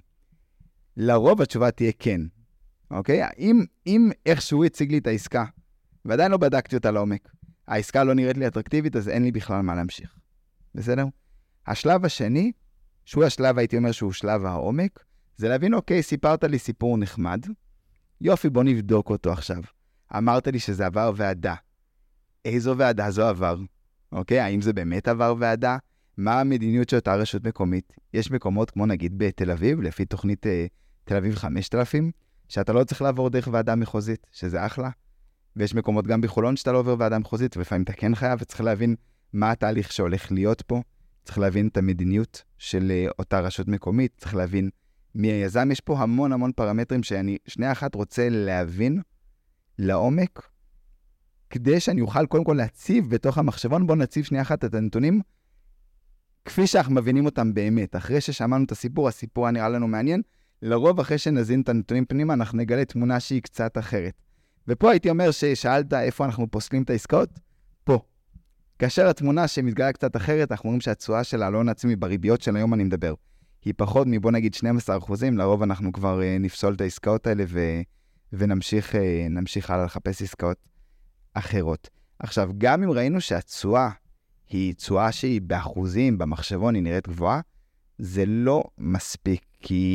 לרוב התשובה תהיה כן. אוקיי? אם איך שהוא הציג לי את העסקה, ועדיין לא בדקתי אותה לעומק, העסקה לא נראית לי אטרקטיבית, אז אין לי בכלל מה להמשיך. בסדר? השלב השני, שהוא השלב, הייתי אומר שהוא שלב העומק, זה להבין, אוקיי, סיפרת לי סיפור נחמד, יופי, בוא נבדוק אותו עכשיו. אמרת לי שזה עבר ועדה. איזו ועדה זו עבר? אוקיי, האם זה באמת עבר ועדה? מה המדיניות של אותה רשות מקומית? יש מקומות כמו נגיד בתל אביב, לפי תוכנית תל אביב 5000, שאתה לא צריך לעבור דרך ועדה מחוזית, שזה אחלה. ויש מקומות גם בחולון שאתה לא עובר ועדה מחוזית, ולפעמים אתה כן חייב, וצריך להבין מה התהליך שהולך להיות פה. צריך להבין את המדיניות של אותה רשות מקומית, צריך להבין מי היזם. יש פה המון פרמטרים שאני שנייה אחת רוצה להבין לעומק, כדי שאני אוכל קודם כל להציב בתוך המחשבון. בוא נציב שנייה אחת את הנתונים, כפי שאנחנו מבינים אותם באמת. אחרי ששמענו את הסיפור נראה לנו מעניין, לרוב אחרי שנזין את הנתונים פנימה, אנחנו נגלה תמונה שהיא קצת אחרת. ופה הייתי אומר ששאלת איפה אנחנו פוסלים את העסקאות, פה. כאשר התמונה שמתגלה קצת אחרת, אנחנו רואים שהתשואה של ההון העצמי בריביות של היום אני מדבר, היא פחות מבוא נגיד 12%, לרוב אנחנו כבר נפסול את העסקאות האלה ונמשיך הלאה לחפש עסקאות אחרות. עכשיו, גם אם ראינו שהתשואה היא תשואה שהיא באחוזים, במחשבון היא נראית גבוהה, זה לא מספיק,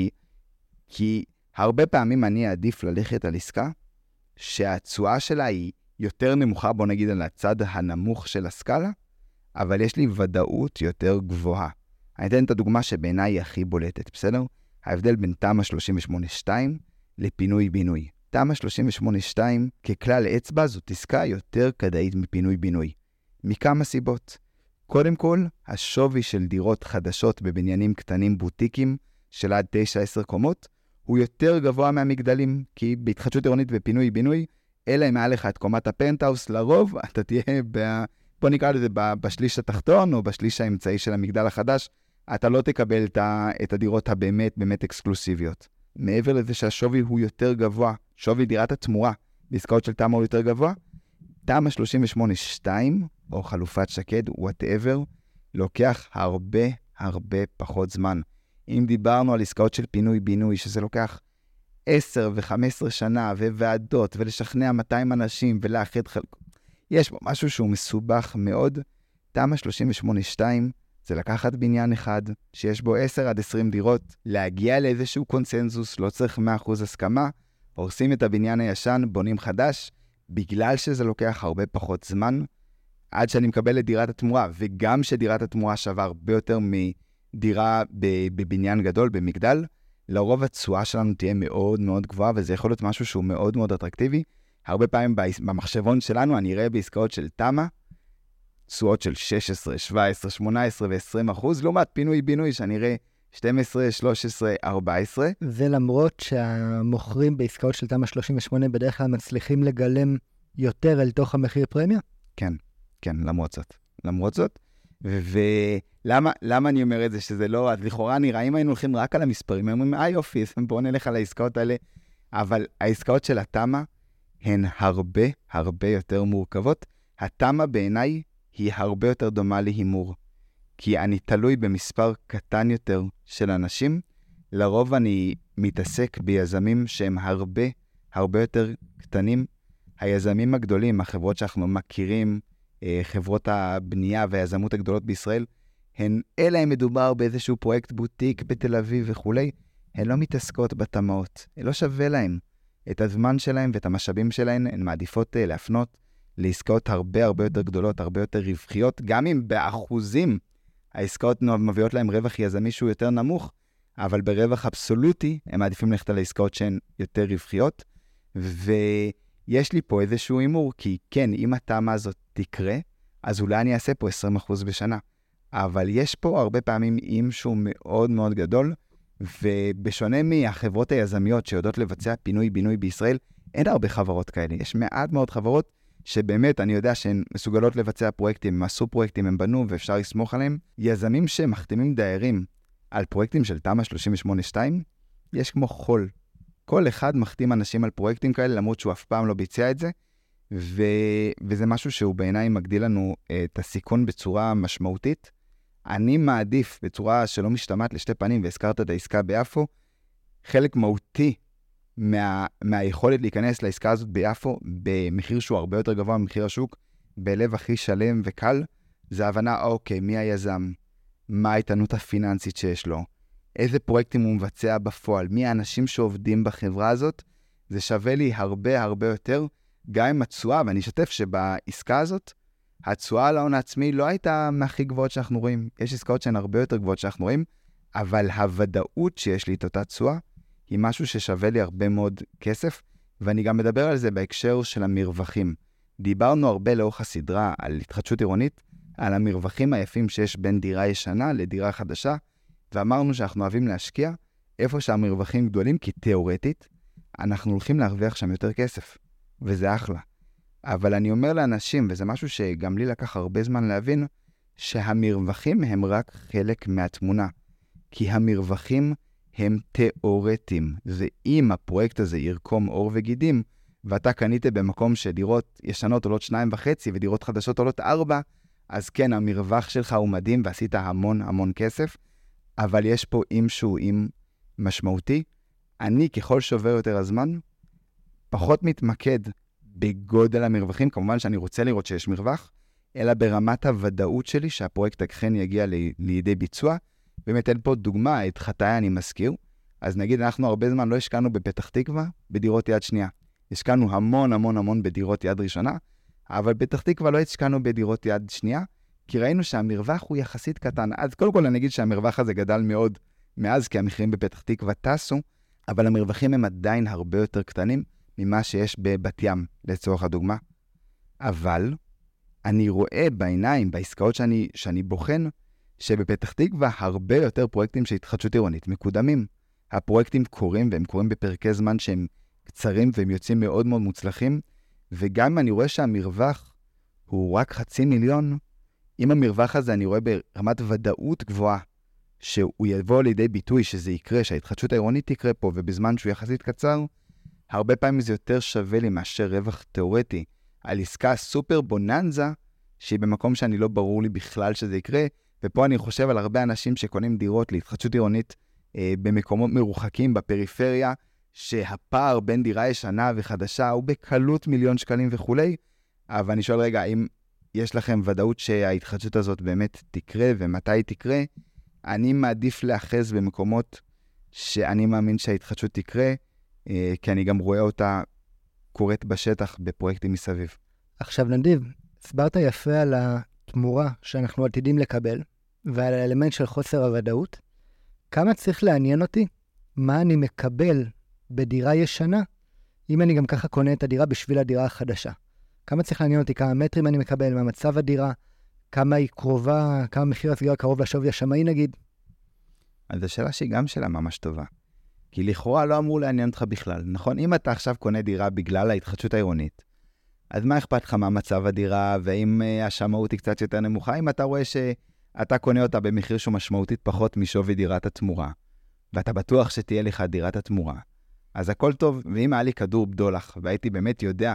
כי הרבה פעמים אני אעדיף ללכת על עסקה שהתשואה שלה היא יותר נמוכה, בוא נגיד על הצד הנמוך של הסקאלה, אבל יש לי ודאות יותר גבוהה. אני אתן את הדוגמה שבעיניי היא הכי בולטת, בסדר? ההבדל בין תמ"א 38-2 לפינוי-בינוי. תמ"א 38-2 ככלל אצבע זאת עסקה יותר כדאית מפינוי-בינוי. מכמה סיבות. קודם כל, השווי של דירות חדשות בבניינים קטנים בוטיקים של עד 9-10 קומות, הוא יותר גבוה מהמגדלים, כי בהתחדשות עירונית ופינוי-בינוי, אלא אם היה לך את קומת הפנטהאוס, לרוב אתה תהיה, בוא נקרא לזה, בשליש התחתון או בשליש האמצעי של המגדל החדש, אתה לא תקבל את הדירות באמת אקסקלוסיביות. מעבר לזה שהשווי הוא יותר גבוה, שווי דירת התמורה בעסקאות של תמ"א הוא יותר גבוה, תמ"א 38-2 או חלופת שקד, whatever, לוקח הרבה פחות זמן. אם דיברנו על עסקאות של פינוי-בינוי, שזה לוקח 10 ו-15 שנה, וועדות, ולשכנע 200 אנשים, ולאחד חלק, יש פה משהו שהוא מסובך מאוד. תמ"א 38-2 זה לקחת בניין אחד, שיש בו 10 עד 20 דירות, להגיע לאיזשהו קונסנזוס, לא צריך 100% הסכמה, הורסים את הבניין הישן, בונים חדש, בגלל שזה לוקח הרבה פחות זמן, עד שאני מקבל את דירת התמורה, וגם שדירת התמורה שווה הרבה יותר מדירה בבניין גדול, במגדל, לרוב התשואה שלנו תהיה מאוד גבוהה, וזה יכול להיות משהו שהוא מאוד אטרקטיבי. הרבה פעמים במחשבון שלנו, אני אראה בעסקאות של תמ"א, תשואות של 16, 17, 18 ו-20%, לעומת פינוי-בינוי, שאני אראה 12, 13, 14. זה למרות שהמוכרים בעסקאות של תמ"א 38 בדרך כלל מצליחים לגלם יותר אל תוך המחיר פרמיה? כן, למרות זאת. ולמה אני אומר את זה שזה לא, אז לכאורה נראה, אם היינו הולכים רק על המספרים, הם אומרים, יופי, בואו נלך על העסקאות האלה, אבל העסקאות של התמ"א הן הרבה יותר מורכבות. התמ"א בעיניי היא הרבה יותר דומה להימור, כי אני תלוי במספר קטן יותר של אנשים, לרוב אני מתעסק ביזמים שהם הרבה יותר קטנים. היזמים הגדולים, החברות שאנחנו מכירים, חברות הבנייה והיזמות הגדולות בישראל, אלא אם מדובר באיזשהו פרויקט בוטיק בתל אביב וכולי, הן לא מתעסקות בתמ"אות, לא שווה להם. את הזמן שלהם ואת המשאבים שלהם, הן מעדיפות להפנות לעסקאות הרבה יותר גדולות, הרבה יותר רווחיות, גם אם באחוזים העסקאות מביאות להם רווח יזמי שהוא יותר נמוך, אבל ברווח אבסולוטי הם מעדיפים ללכת על העסקאות שהן יותר רווחיות, ויש לי פה איזשהו אימור, כי כן, אם התמ"א הזאת תקרה, אז אולי אני אעשה פה 20% בשנה, אבל יש פה הרבה פעמים איום שהוא מאוד גדול, ובשונה מהחברות היזמיות שיודעות לבצע פינוי-בינוי בישראל, אין הרבה חברות כאלה. יש מעט מאוד חברות שבאמת אני יודע שהן מסוגלות לבצע פרויקטים, הם עשו פרויקטים, הם בנו ואפשר לסמוך עליהם. יזמים שמחתימים דיירים על פרויקטים של תמ"א 38-2, יש כמו חול. כל אחד מחתים אנשים על פרויקטים כאלה, למרות שהוא אף פעם לא ביצע את זה, וזה משהו שהוא בעיניי מגדיל לנו את הסיכון בצורה משמעותית. אני מעדיף בצורה שלא משתמעת לשתי פנים, והזכרת את העסקה ביפו, חלק מהותי מהיכולת להיכנס לעסקה הזאת ביפו, במחיר שהוא הרבה יותר גבוה ממחיר השוק, בלב הכי שלם וקל, זה הבנה, אוקיי, מי היזם, מה האיתנות הפיננסית שיש לו, איזה פרויקטים הוא מבצע בפועל, מי האנשים שעובדים בחברה הזאת, זה שווה לי הרבה יותר, גם עם התשואה, ואני אשתף שבעסקה הזאת, התשואה על ההון העצמי לא הייתה מהכי גבוהות שאנחנו רואים. יש עסקאות שהן הרבה יותר גבוהות שאנחנו רואים, אבל הוודאות שיש לי את אותה תשואה, היא משהו ששווה לי הרבה מאוד כסף, ואני גם מדבר על זה בהקשר של המרווחים. דיברנו הרבה לאורך הסדרה על התחדשות עירונית, על המרווחים היפים שיש בין דירה ישנה לדירה חדשה, ואמרנו שאנחנו אוהבים להשקיע איפה שהמרווחים גדולים, כי תיאורטית, אנחנו הולכים להרוויח שם יותר כסף, וזה אחלה. אבל אני אומר לאנשים, וזה משהו שגם לי לקח הרבה זמן להבין, שהמרווחים הם רק חלק מהתמונה. כי המרווחים הם תיאורטיים. ואם הפרויקט הזה ירקום אור וגידים, ואתה קנית במקום שדירות ישנות עולות 2.5 ודירות חדשות עולות 4, אז כן, המרווח שלך הוא מדהים ועשית המון כסף, אבל יש פה שהוא משמעותי. אני, ככל שעובר יותר הזמן, פחות מתמקד בגודל המרווחים, כמובן שאני רוצה לראות שיש מרווח, אלא ברמת הוודאות שלי שהפרויקט אכן יגיע לידי ביצוע. באמת אין פה דוגמה, את חטאי אני מזכיר, אז נגיד אנחנו הרבה זמן לא השקענו בפתח תקווה בדירות יד שנייה. השקענו המון בדירות יד ראשונה, אבל בפתח תקווה לא השקענו בדירות יד שנייה, כי ראינו שהמרווח הוא יחסית קטן. אז קודם כל אני אגיד שהמרווח הזה גדל מאוד מאז, כי המחירים בפתח תקווה טסו, אבל המרווחים הם עדיין הרבה יותר קטנים ממה שיש בבת ים, לצורך הדוגמה. אבל אני רואה בעיניים, בעסקאות שאני בוחן, שבפתח תקווה הרבה יותר פרויקטים של התחדשות עירונית מקודמים. הפרויקטים קורים, והם קורים בפרקי זמן שהם קצרים, והם יוצאים מאוד מוצלחים, וגם אם אני רואה שהמרווח הוא רק 500,000, אם המרווח הזה אני רואה ברמת ודאות גבוהה, שהוא יבוא לידי ביטוי שזה יקרה, שההתחדשות העירונית תקרה פה, ובזמן שהוא יחסית קצר, הרבה פעמים זה יותר שווה לי מאשר רווח תיאורטי על עסקה סופר בוננזה, שהיא במקום שאני לא ברור לי בכלל שזה יקרה, ופה אני חושב על הרבה אנשים שקונים דירות להתחדשות עירונית במקומות מרוחקים בפריפריה, שהפער בין דירה ישנה וחדשה הוא בקלות 1,000,000 שקלים וכולי, אבל אני שואל רגע, אם יש לכם ודאות שההתחדשות הזאת באמת תקרה ומתי היא תקרה, אני מעדיף לאחז במקומות שאני מאמין שההתחדשות תקרה, כי אני גם רואה אותה קורית בשטח בפרויקטים מסביב. עכשיו נדיב, הסברת יפה על התמורה שאנחנו עתידים לקבל, ועל האלמנט של חוסר הוודאות. כמה צריך לעניין אותי מה אני מקבל בדירה ישנה, אם אני גם ככה קונה את הדירה בשביל הדירה החדשה? כמה צריך לעניין אותי, כמה מטרים אני מקבל, מה מצב הדירה, כמה היא קרובה, כמה מחיר הסגירה קרוב לשווי השמאי נגיד? אז זו שאלה שהיא גם שאלה ממש טובה. כי לכאורה לא אמור לעניין אותך בכלל, נכון? אם אתה עכשיו קונה דירה בגלל ההתחדשות העירונית, אז מה אכפת לך מה מצב הדירה, ואם השמאות היא קצת יותר נמוכה, אם אתה רואה שאתה קונה אותה במחיר שהוא משמעותית פחות משווי דירת התמורה, ואתה בטוח שתהיה לך דירת התמורה, אז הכל טוב. ואם היה לי כדור בדולח, והייתי באמת יודע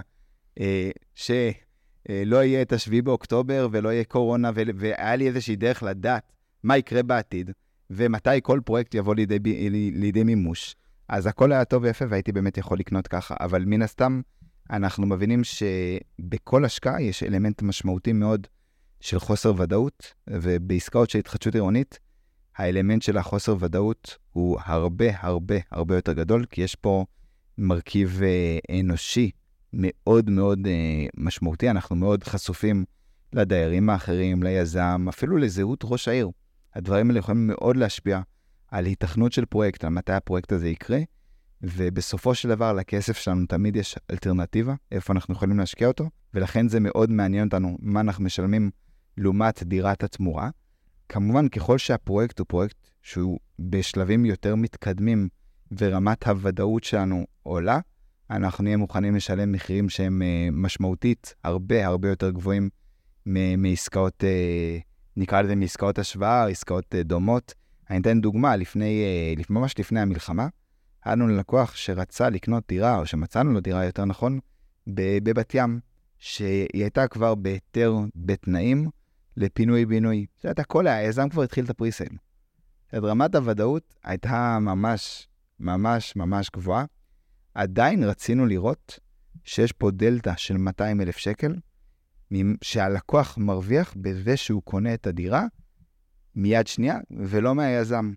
שלא יהיה את 7 באוקטובר, ולא יהיה קורונה, והיה לי איזושהי דרך לדעת מה יקרה בעתיד, ומתי כל פרויקט יבוא לידי מימוש, אז הכל היה טוב ויפה, והייתי באמת יכול לקנות ככה. אבל מן הסתם, אנחנו מבינים שבכל השקעה יש אלמנט משמעותי מאוד של חוסר ודאות, ובעסקאות של התחדשות עירונית, האלמנט של החוסר ודאות הוא הרבה הרבה הרבה יותר גדול, כי יש פה מרכיב אנושי מאוד מאוד משמעותי. אנחנו מאוד חשופים לדיירים האחרים, ליזם, אפילו לזהות ראש העיר. הדברים האלה יכולים מאוד להשפיע על היתכנות של פרויקט, על מתי הפרויקט הזה יקרה, ובסופו של דבר לכסף שלנו תמיד יש אלטרנטיבה, איפה אנחנו יכולים להשקיע אותו, ולכן זה מאוד מעניין אותנו מה אנחנו משלמים לעומת דירת התמורה. כמובן, ככל שהפרויקט הוא פרויקט שהוא בשלבים יותר מתקדמים, ורמת הוודאות שלנו עולה, אנחנו נהיה מוכנים לשלם מחירים שהם משמעותית הרבה הרבה יותר גבוהים מעסקאות, נקרא לזה מעסקאות השוואה, עסקאות דומות. אני אתן דוגמה, ממש לפני המלחמה, היה לנו לקוח שרצה לקנות דירה, או שמצאנו לו דירה יותר נכון, בבת ים, שהיא הייתה כבר בהיתר בתנאים לפינוי-בינוי. זאת אומרת, הכל היזם כבר התחיל את הפריסייל. רמת הוודאות הייתה ממש ממש ממש גבוהה. עדיין רצינו לראות שיש פה דלטה של 200,000 שקל, שהלקוח מרוויח בזה שהוא קונה את הדירה מיד שנייה, ולא מהיזם.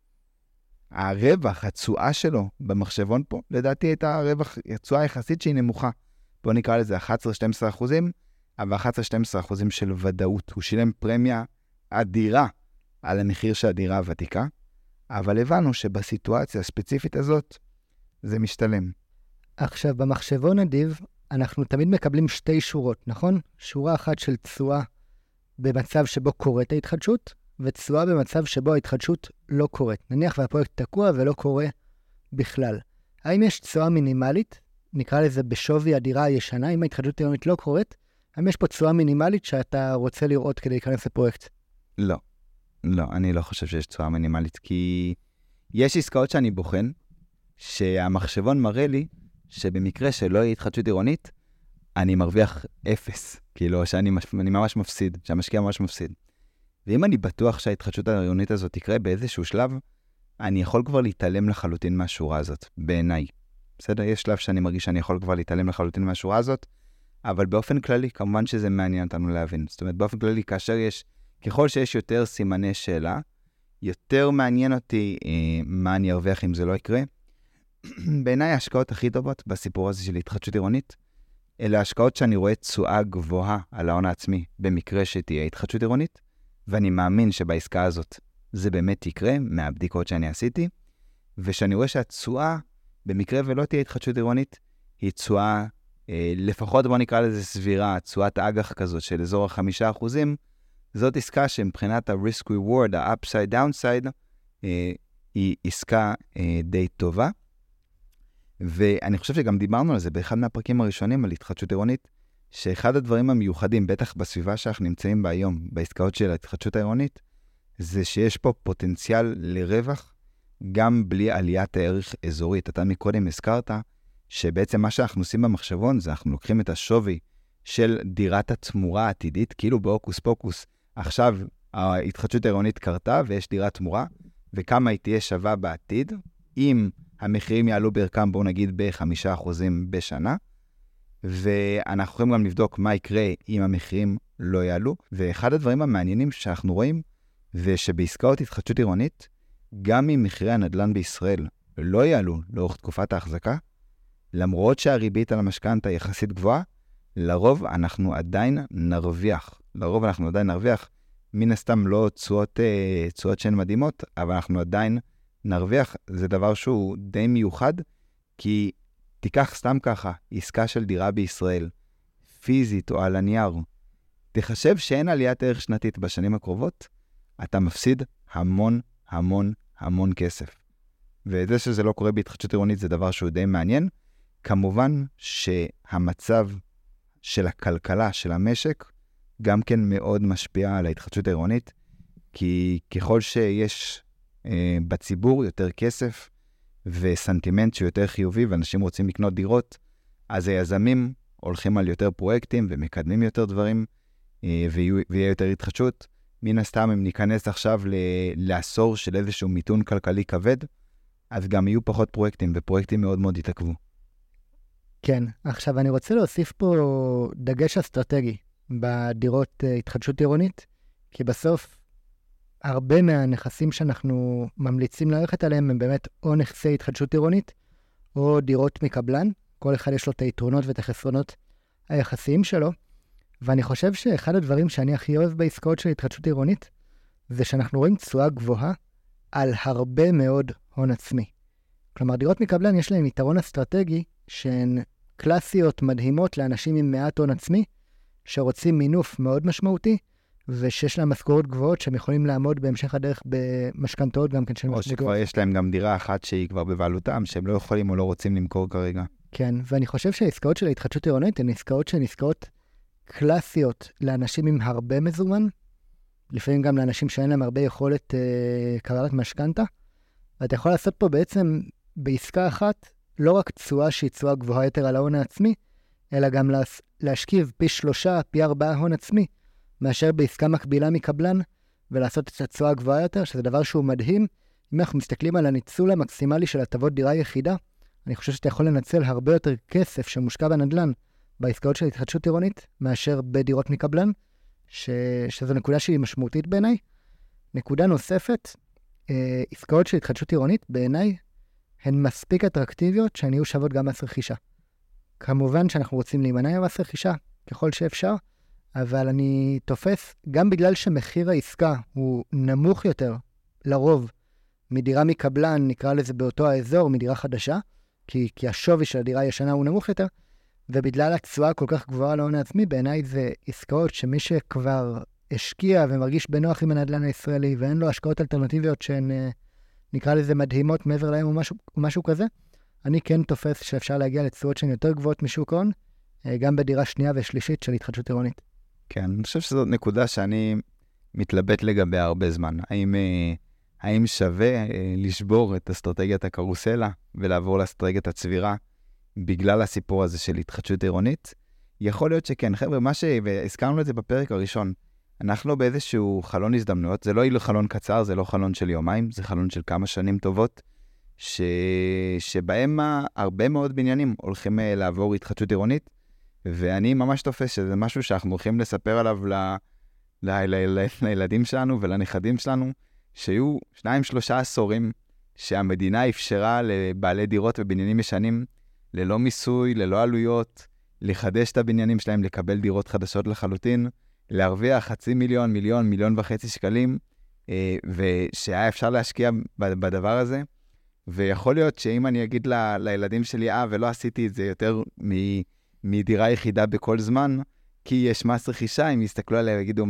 הרווח, התשואה שלו במחשבון פה, לדעתי הייתה התשואה יחסית שהיא נמוכה. בוא נקרא לזה 11-12%, אבל 11-12% של ודאות. הוא שילם פרמיה אדירה על המחיר של הדירה הוותיקה, אבל הבנו שבסיטואציה הספציפית הזאת, זה משתלם. עכשיו, במחשבון נדיב, אנחנו תמיד מקבלים 2 שורות, נכון? שורה אחת של תשואה במצב שבו קורית ההתחדשות, ותשואה במצב שבו ההתחדשות לא קורית. נניח והפרויקט תקוע ולא קורה בכלל. האם יש תשואה מינימלית, נקרא לזה בשווי הדירה הישנה, אם ההתחדשות העירונית לא קורית, האם יש פה תשואה מינימלית שאתה רוצה לראות כדי להיכנס לפרויקט? לא, אני לא חושב שיש תשואה מינימלית, כי יש עסקאות שאני בוחן, שהמחשבון מראה לי שבמקרה שלא יהיה התחדשות עירונית, אני מרוויח 0, כאילו שאני ממש מפסיד, שהמשקיע ממש מפסיד. ואם אני בטוח שההתחדשות העירונית הזאת תקרה באיזשהו שלב, אני יכול כבר להתעלם לחלוטין מהשורה הזאת, בעיניי. בסדר? יש שלב שאני מרגיש שאני יכול כבר להתעלם לחלוטין מהשורה הזאת, אבל באופן כללי, כמובן שזה מעניין אותנו להבין. זאת אומרת, באופן כללי, ככל שיש יותר סימני שאלה, יותר מעניין אותי מה אני ארוויח אם זה לא יקרה. בעיניי ההשקעות הכי טובות בסיפור הזה של התחדשות עירונית, אלה השקעות שאני רואה תשואה גבוהה על ההון העצמי, במקרה שתהיה התחדשות עירונית, ואני מאמין שבעסקה הזאת זה באמת יקרה, מהבדיקות שאני עשיתי, ושאני רואה שהתשואה, במקרה ולא תהיה התחדשות עירונית, היא תשואה, לפחות בוא נקרא לזה סבירה, תשואת אג"ח כזאת של אזור 5%, זאת עסקה שמבחינת ה-risk reward, ה-upside downside, היא עסקה די טובה. ואני חושב שגם דיברנו על זה באחד מהפרקים הראשונים על התחדשות עירונית, שאחד הדברים המיוחדים, בטח בסביבה שאנחנו נמצאים בה היום, בעסקאות של ההתחדשות העירונית, זה שיש פה פוטנציאל לרווח, גם בלי עליית הערך אזורית. אתה מקודם הזכרת, שבעצם מה שאנחנו עושים במחשבון, זה אנחנו לוקחים את השווי של דירת התמורה העתידית, כאילו באוקוס פוקוס, עכשיו ההתחדשות העירונית קרתה ויש דירת תמורה, וכמה היא תהיה שווה בעתיד, אם המחירים יעלו בערכם, בואו נגיד ב5% בשנה, ואנחנו יכולים גם לבדוק מה יקרה אם המחירים לא יעלו. ואחד הדברים המעניינים שאנחנו רואים, זה שבעסקאות התחדשות עירונית, גם אם מחירי הנדל"ן בישראל לא יעלו לאורך תקופת ההחזקה, למרות שהריבית על המשכנתא יחסית גבוהה, לרוב אנחנו עדיין נרוויח. מן הסתם לא תשואות שהן מדהימות, אבל אנחנו עדיין נרוויח. זה דבר שהוא די מיוחד, כי תיקח סתם ככה, עסקה של דירה בישראל, פיזית או על הנייר, תחשב שאין עליית ערך שנתית בשנים הקרובות, אתה מפסיד המון המון המון כסף. וזה שזה לא קורה בהתחדשות עירונית זה דבר שהוא די מעניין. כמובן שהמצב של הכלכלה, של המשק, גם כן מאוד משפיע על ההתחדשות העירונית, כי ככל שיש בציבור יותר כסף וסנטימנט שהוא יותר חיובי, ואנשים רוצים לקנות דירות, אז היזמים הולכים על יותר פרויקטים ומקדמים יותר דברים, ויהיה יותר התחדשות. מן הסתם, אם ניכנס עכשיו לעשור של איזשהו מיתון כלכלי כבד, אז גם יהיו פחות פרויקטים, ופרויקטים מאוד מאוד יתעכבו. כן, עכשיו אני רוצה להוסיף פה דגש אסטרטגי בדירות התחדשות עירונית, כי בסוף הרבה מהנכסים שאנחנו ממליצים ללכת עליהם הם באמת או נכסי התחדשות עירונית, או דירות מקבלן. כל אחד יש לו את היתרונות ואת החסרונות היחסיים שלו, ואני חושב שאחד הדברים שאני הכי אוהב בעסקאות של התחדשות עירונית, זה שאנחנו רואים תשואה גבוהה על הרבה מאוד הון עצמי. כלומר, דירות מקבלן יש להם יתרון אסטרטגי שהן קלאסיות מדהימות לאנשים עם מעט הון עצמי, שרוצים מינוף מאוד משמעותי, ושיש להם משכורות גבוהות שהם יכולים לעמוד בהמשך הדרך במשכנתאות גם כן של משכנתאות. או שכבר יש להם גם דירה אחת שהיא כבר בבעלותם, שהם לא יכולים או לא רוצים למכור כרגע. כן, ואני חושב שהעסקאות של ההתחדשות עירונית הן עסקאות שהן עסקאות קלאסיות לאנשים עם הרבה מזומן, לפעמים גם לאנשים שאין להם הרבה יכולת קבלת משכנתה, ואתה יכול לעשות פה בעצם בעסקה אחת, לא רק תשואה שהיא תשואה גבוהה יותר על ההון העצמי, אלא גם להשכיב פי 3, פי 4 הון עצמי, מאשר בעסקה מקבילה מקבלן, ולעשות את התשואה הגבוהה יותר, שזה דבר שהוא מדהים. אם אנחנו מסתכלים על הניצול המקסימלי של הטבות דירה יחידה, אני חושב שאתה יכול לנצל הרבה יותר כסף שמושקע בנדלן, בעסקאות של התחדשות עירונית, מאשר בדירות מקבלן, שזו נקודה שהיא משמעותית בעיניי. נקודה נוספת, עסקאות של התחדשות עירונית, בעיניי, הן מספיק אטרקטיביות שהן יהיו שוות גם מס רכישה. כמובן שאנחנו רוצים להימנע ממס רכישה, ככל שאפשר, אבל אני תופס, גם בגלל שמחיר העסקה הוא נמוך יותר, לרוב, מדירה מקבלן, נקרא לזה באותו האזור, מדירה חדשה, כי השווי של הדירה הישנה הוא נמוך יותר, ובגלל התשואה כל כך גבוהה להון העצמי, בעיניי זה עסקאות שמי שכבר השקיע ומרגיש בנוח עם הנדל"ן הישראלי, ואין לו השקעות אלטרנטיביות שהן, נקרא לזה מדהימות מעבר להם או משהו כזה, אני כן תופס שאפשר להגיע לתשואות שהן יותר גבוהות משוק הון, גם בדירה שנייה ושלישית של התחדשות עירונית. כן, אני חושב שזאת נקודה שאני מתלבט לגבי הרבה זמן. האם שווה לשבור את אסטרטגיית הקרוסלה ולעבור לאסטרטגיית הצבירה בגלל הסיפור הזה של התחדשות עירונית? יכול להיות שכן. חבר'ה, והזכרנו את זה בפרק הראשון, אנחנו באיזשהו חלון הזדמנויות, זה לא חלון קצר, זה לא חלון של יומיים, זה חלון של כמה שנים טובות, שבהם הרבה מאוד בניינים הולכים לעבור התחדשות עירונית, ואני ממש תופס שזה משהו שאנחנו הולכים לספר עליו לילדים שלנו ולנכדים שלנו, שיהיו 2-3 עשורים שהמדינה אפשרה לבעלי דירות ובניינים ישנים, ללא מיסוי, ללא עלויות, לחדש את הבניינים שלהם, לקבל דירות חדשות לחלוטין, להרוויח 500,000, 1,500,000 שקלים, ושהיה אפשר להשקיע בדבר הזה. ויכול להיות שאם אני אגיד לילדים שלי, ולא עשיתי את זה יותר מדירה יחידה בכל זמן, כי יש מס רכישה, אם יסתכלו עליה ויגידו,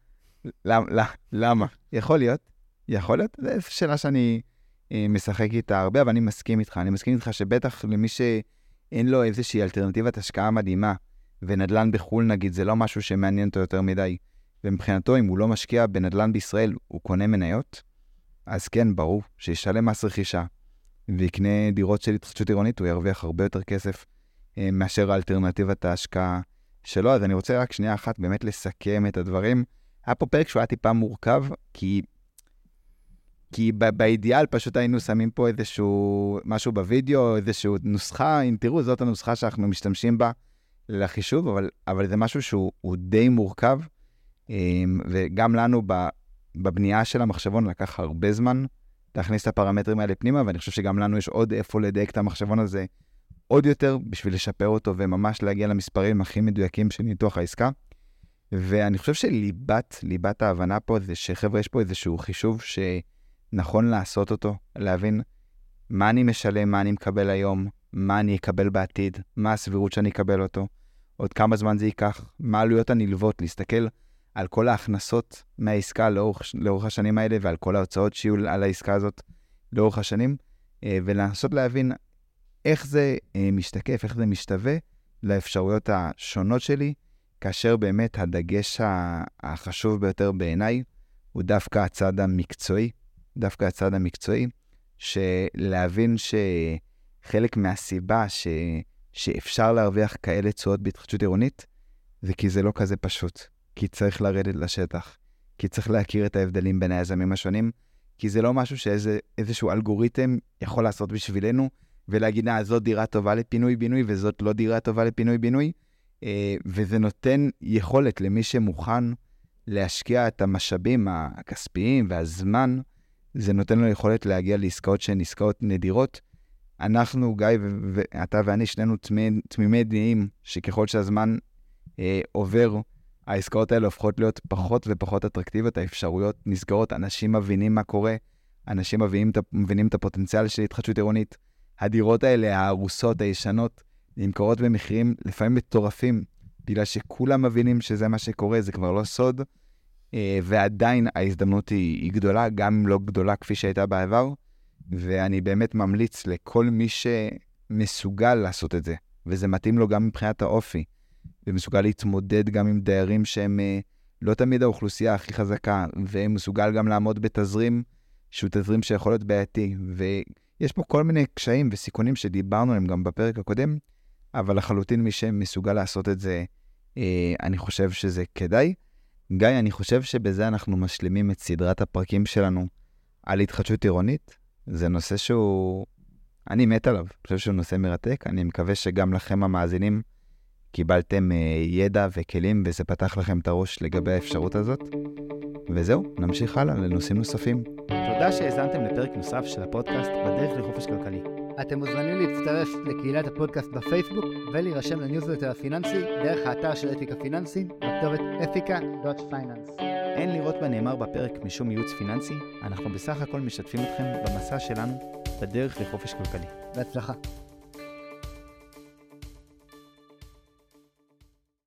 למה? יכול להיות. זו שאלה שאני משחק איתה הרבה, אבל אני מסכים איתך. אני מסכים איתך שבטח למי שאין לו איזושהי אלטרנטיבת השקעה מדהימה, ונדל"ן בחול נגיד, זה לא משהו שמעניין אותו יותר מדי. ומבחינתו, אם הוא לא משקיע בנדל"ן בישראל, הוא קונה מניות, אז כן, ברור, שישלם מס רכישה, ויקנה דירות של התחדשות עירונית, הוא ירוויח הרבה יותר כסף מאשר האלטרנטיבת ההשקעה שלו. אז אני רוצה רק שנייה אחת באמת לסכם את הדברים. היה פה פרק שהוא היה טיפה מורכב, כי באידיאל פשוט היינו שמים פה איזשהו משהו בווידאו, איזשהו נוסחה, אם תראו, זאת הנוסחה שאנחנו משתמשים בה לחישוב, אבל זה משהו שהוא די מורכב, וגם לנו בבנייה של המחשבון לקח הרבה זמן להכניס את הפרמטרים האלה פנימה, ואני חושב שגם לנו יש עוד איפה לדייק את המחשבון הזה עוד יותר, בשביל לשפר אותו וממש להגיע למספרים הכי מדויקים של ניתוח העסקה. ואני חושב שליבת ההבנה פה זה שחבר'ה, יש פה איזשהו חישוב שנכון לעשות אותו, להבין מה אני משלם, מה אני מקבל היום, מה אני אקבל בעתיד, מה הסבירות שאני אקבל אותו, עוד כמה זמן זה ייקח, מה העלויות הנלוות, להסתכל על כל ההכנסות מהעסקה לאורך השנים האלה, ועל כל ההוצאות שיהיו על העסקה הזאת לאורך השנים, ולנסות להבין איך זה משתקף, איך זה משתווה לאפשרויות השונות שלי, כאשר באמת הדגש החשוב ביותר בעיניי, הוא דווקא הצד המקצועי, שלהבין שחלק מהסיבה שאפשר להרוויח כאלה תשואות בהתחדשות עירונית, זה כי זה לא כזה פשוט, כי צריך לרדת לשטח, כי צריך להכיר את ההבדלים בין היזמים השונים, כי זה לא משהו שאיזשהו אלגוריתם יכול לעשות בשבילנו, ולהגיד, זאת דירה טובה לפינוי-בינוי, וזאת לא דירה טובה לפינוי-בינוי, וזה נותן יכולת למי שמוכן להשקיע את המשאבים הכספיים והזמן, זה נותן לו יכולת להגיע לעסקאות שהן עסקאות נדירות. אנחנו, גיא ואתה ואני, שנינו תמימי דעים, שככל שהזמן עובר, העסקאות האלה הופכות להיות פחות ופחות אטרקטיביות, האפשרויות נסגרות, אנשים מבינים מה קורה, אנשים מבינים את הפוטנציאל של התחדשות עירונית, הדירות האלה, ההרוסות, הישנות, נמכרות במחירים לפעמים מטורפים, בגלל שכולם מבינים שזה מה שקורה, זה כבר לא סוד, ועדיין ההזדמנות היא גדולה, גם אם לא גדולה כפי שהייתה בעבר, ואני באמת ממליץ לכל מי שמסוגל לעשות את זה, וזה מתאים לו גם מבחינת האופי, ומסוגל להתמודד גם עם דיירים שהם לא תמיד האוכלוסייה הכי חזקה, ומסוגל גם לעמוד בתזרים, שהוא תזרים שיכול להיות בעייתי, ויש פה כל מיני קשיים וסיכונים שדיברנו עליהם גם בפרק הקודם, אבל לחלוטין מי שמסוגל לעשות את זה, אני חושב שזה כדאי. גיא, אני חושב שבזה אנחנו משלימים את סדרת הפרקים שלנו על התחדשות עירונית. זה נושא אני מת עליו, אני חושב שהוא נושא מרתק, אני מקווה שגם לכם המאזינים קיבלתם ידע וכלים, וזה פתח לכם את הראש לגבי האפשרות הזאת. וזהו, נמשיך הלאה לנושאים נוספים. תודה שהאזנתם לפרק נוסף של הפודקאסט בדרך לחופש כלכלי. אתם מוזמנים להצטרף לקהילת הפודקאסט בפייסבוק ולהירשם לניוזלטר הפיננסי דרך האתר של אתיקה פיננסי בכתובת ethica.finance. אין לראות בנאמר בפרק משום ייעוץ פיננסי, אנחנו בסך הכל משתפים אתכם במסע שלנו בדרך לחופש כלכלי. בהצלחה.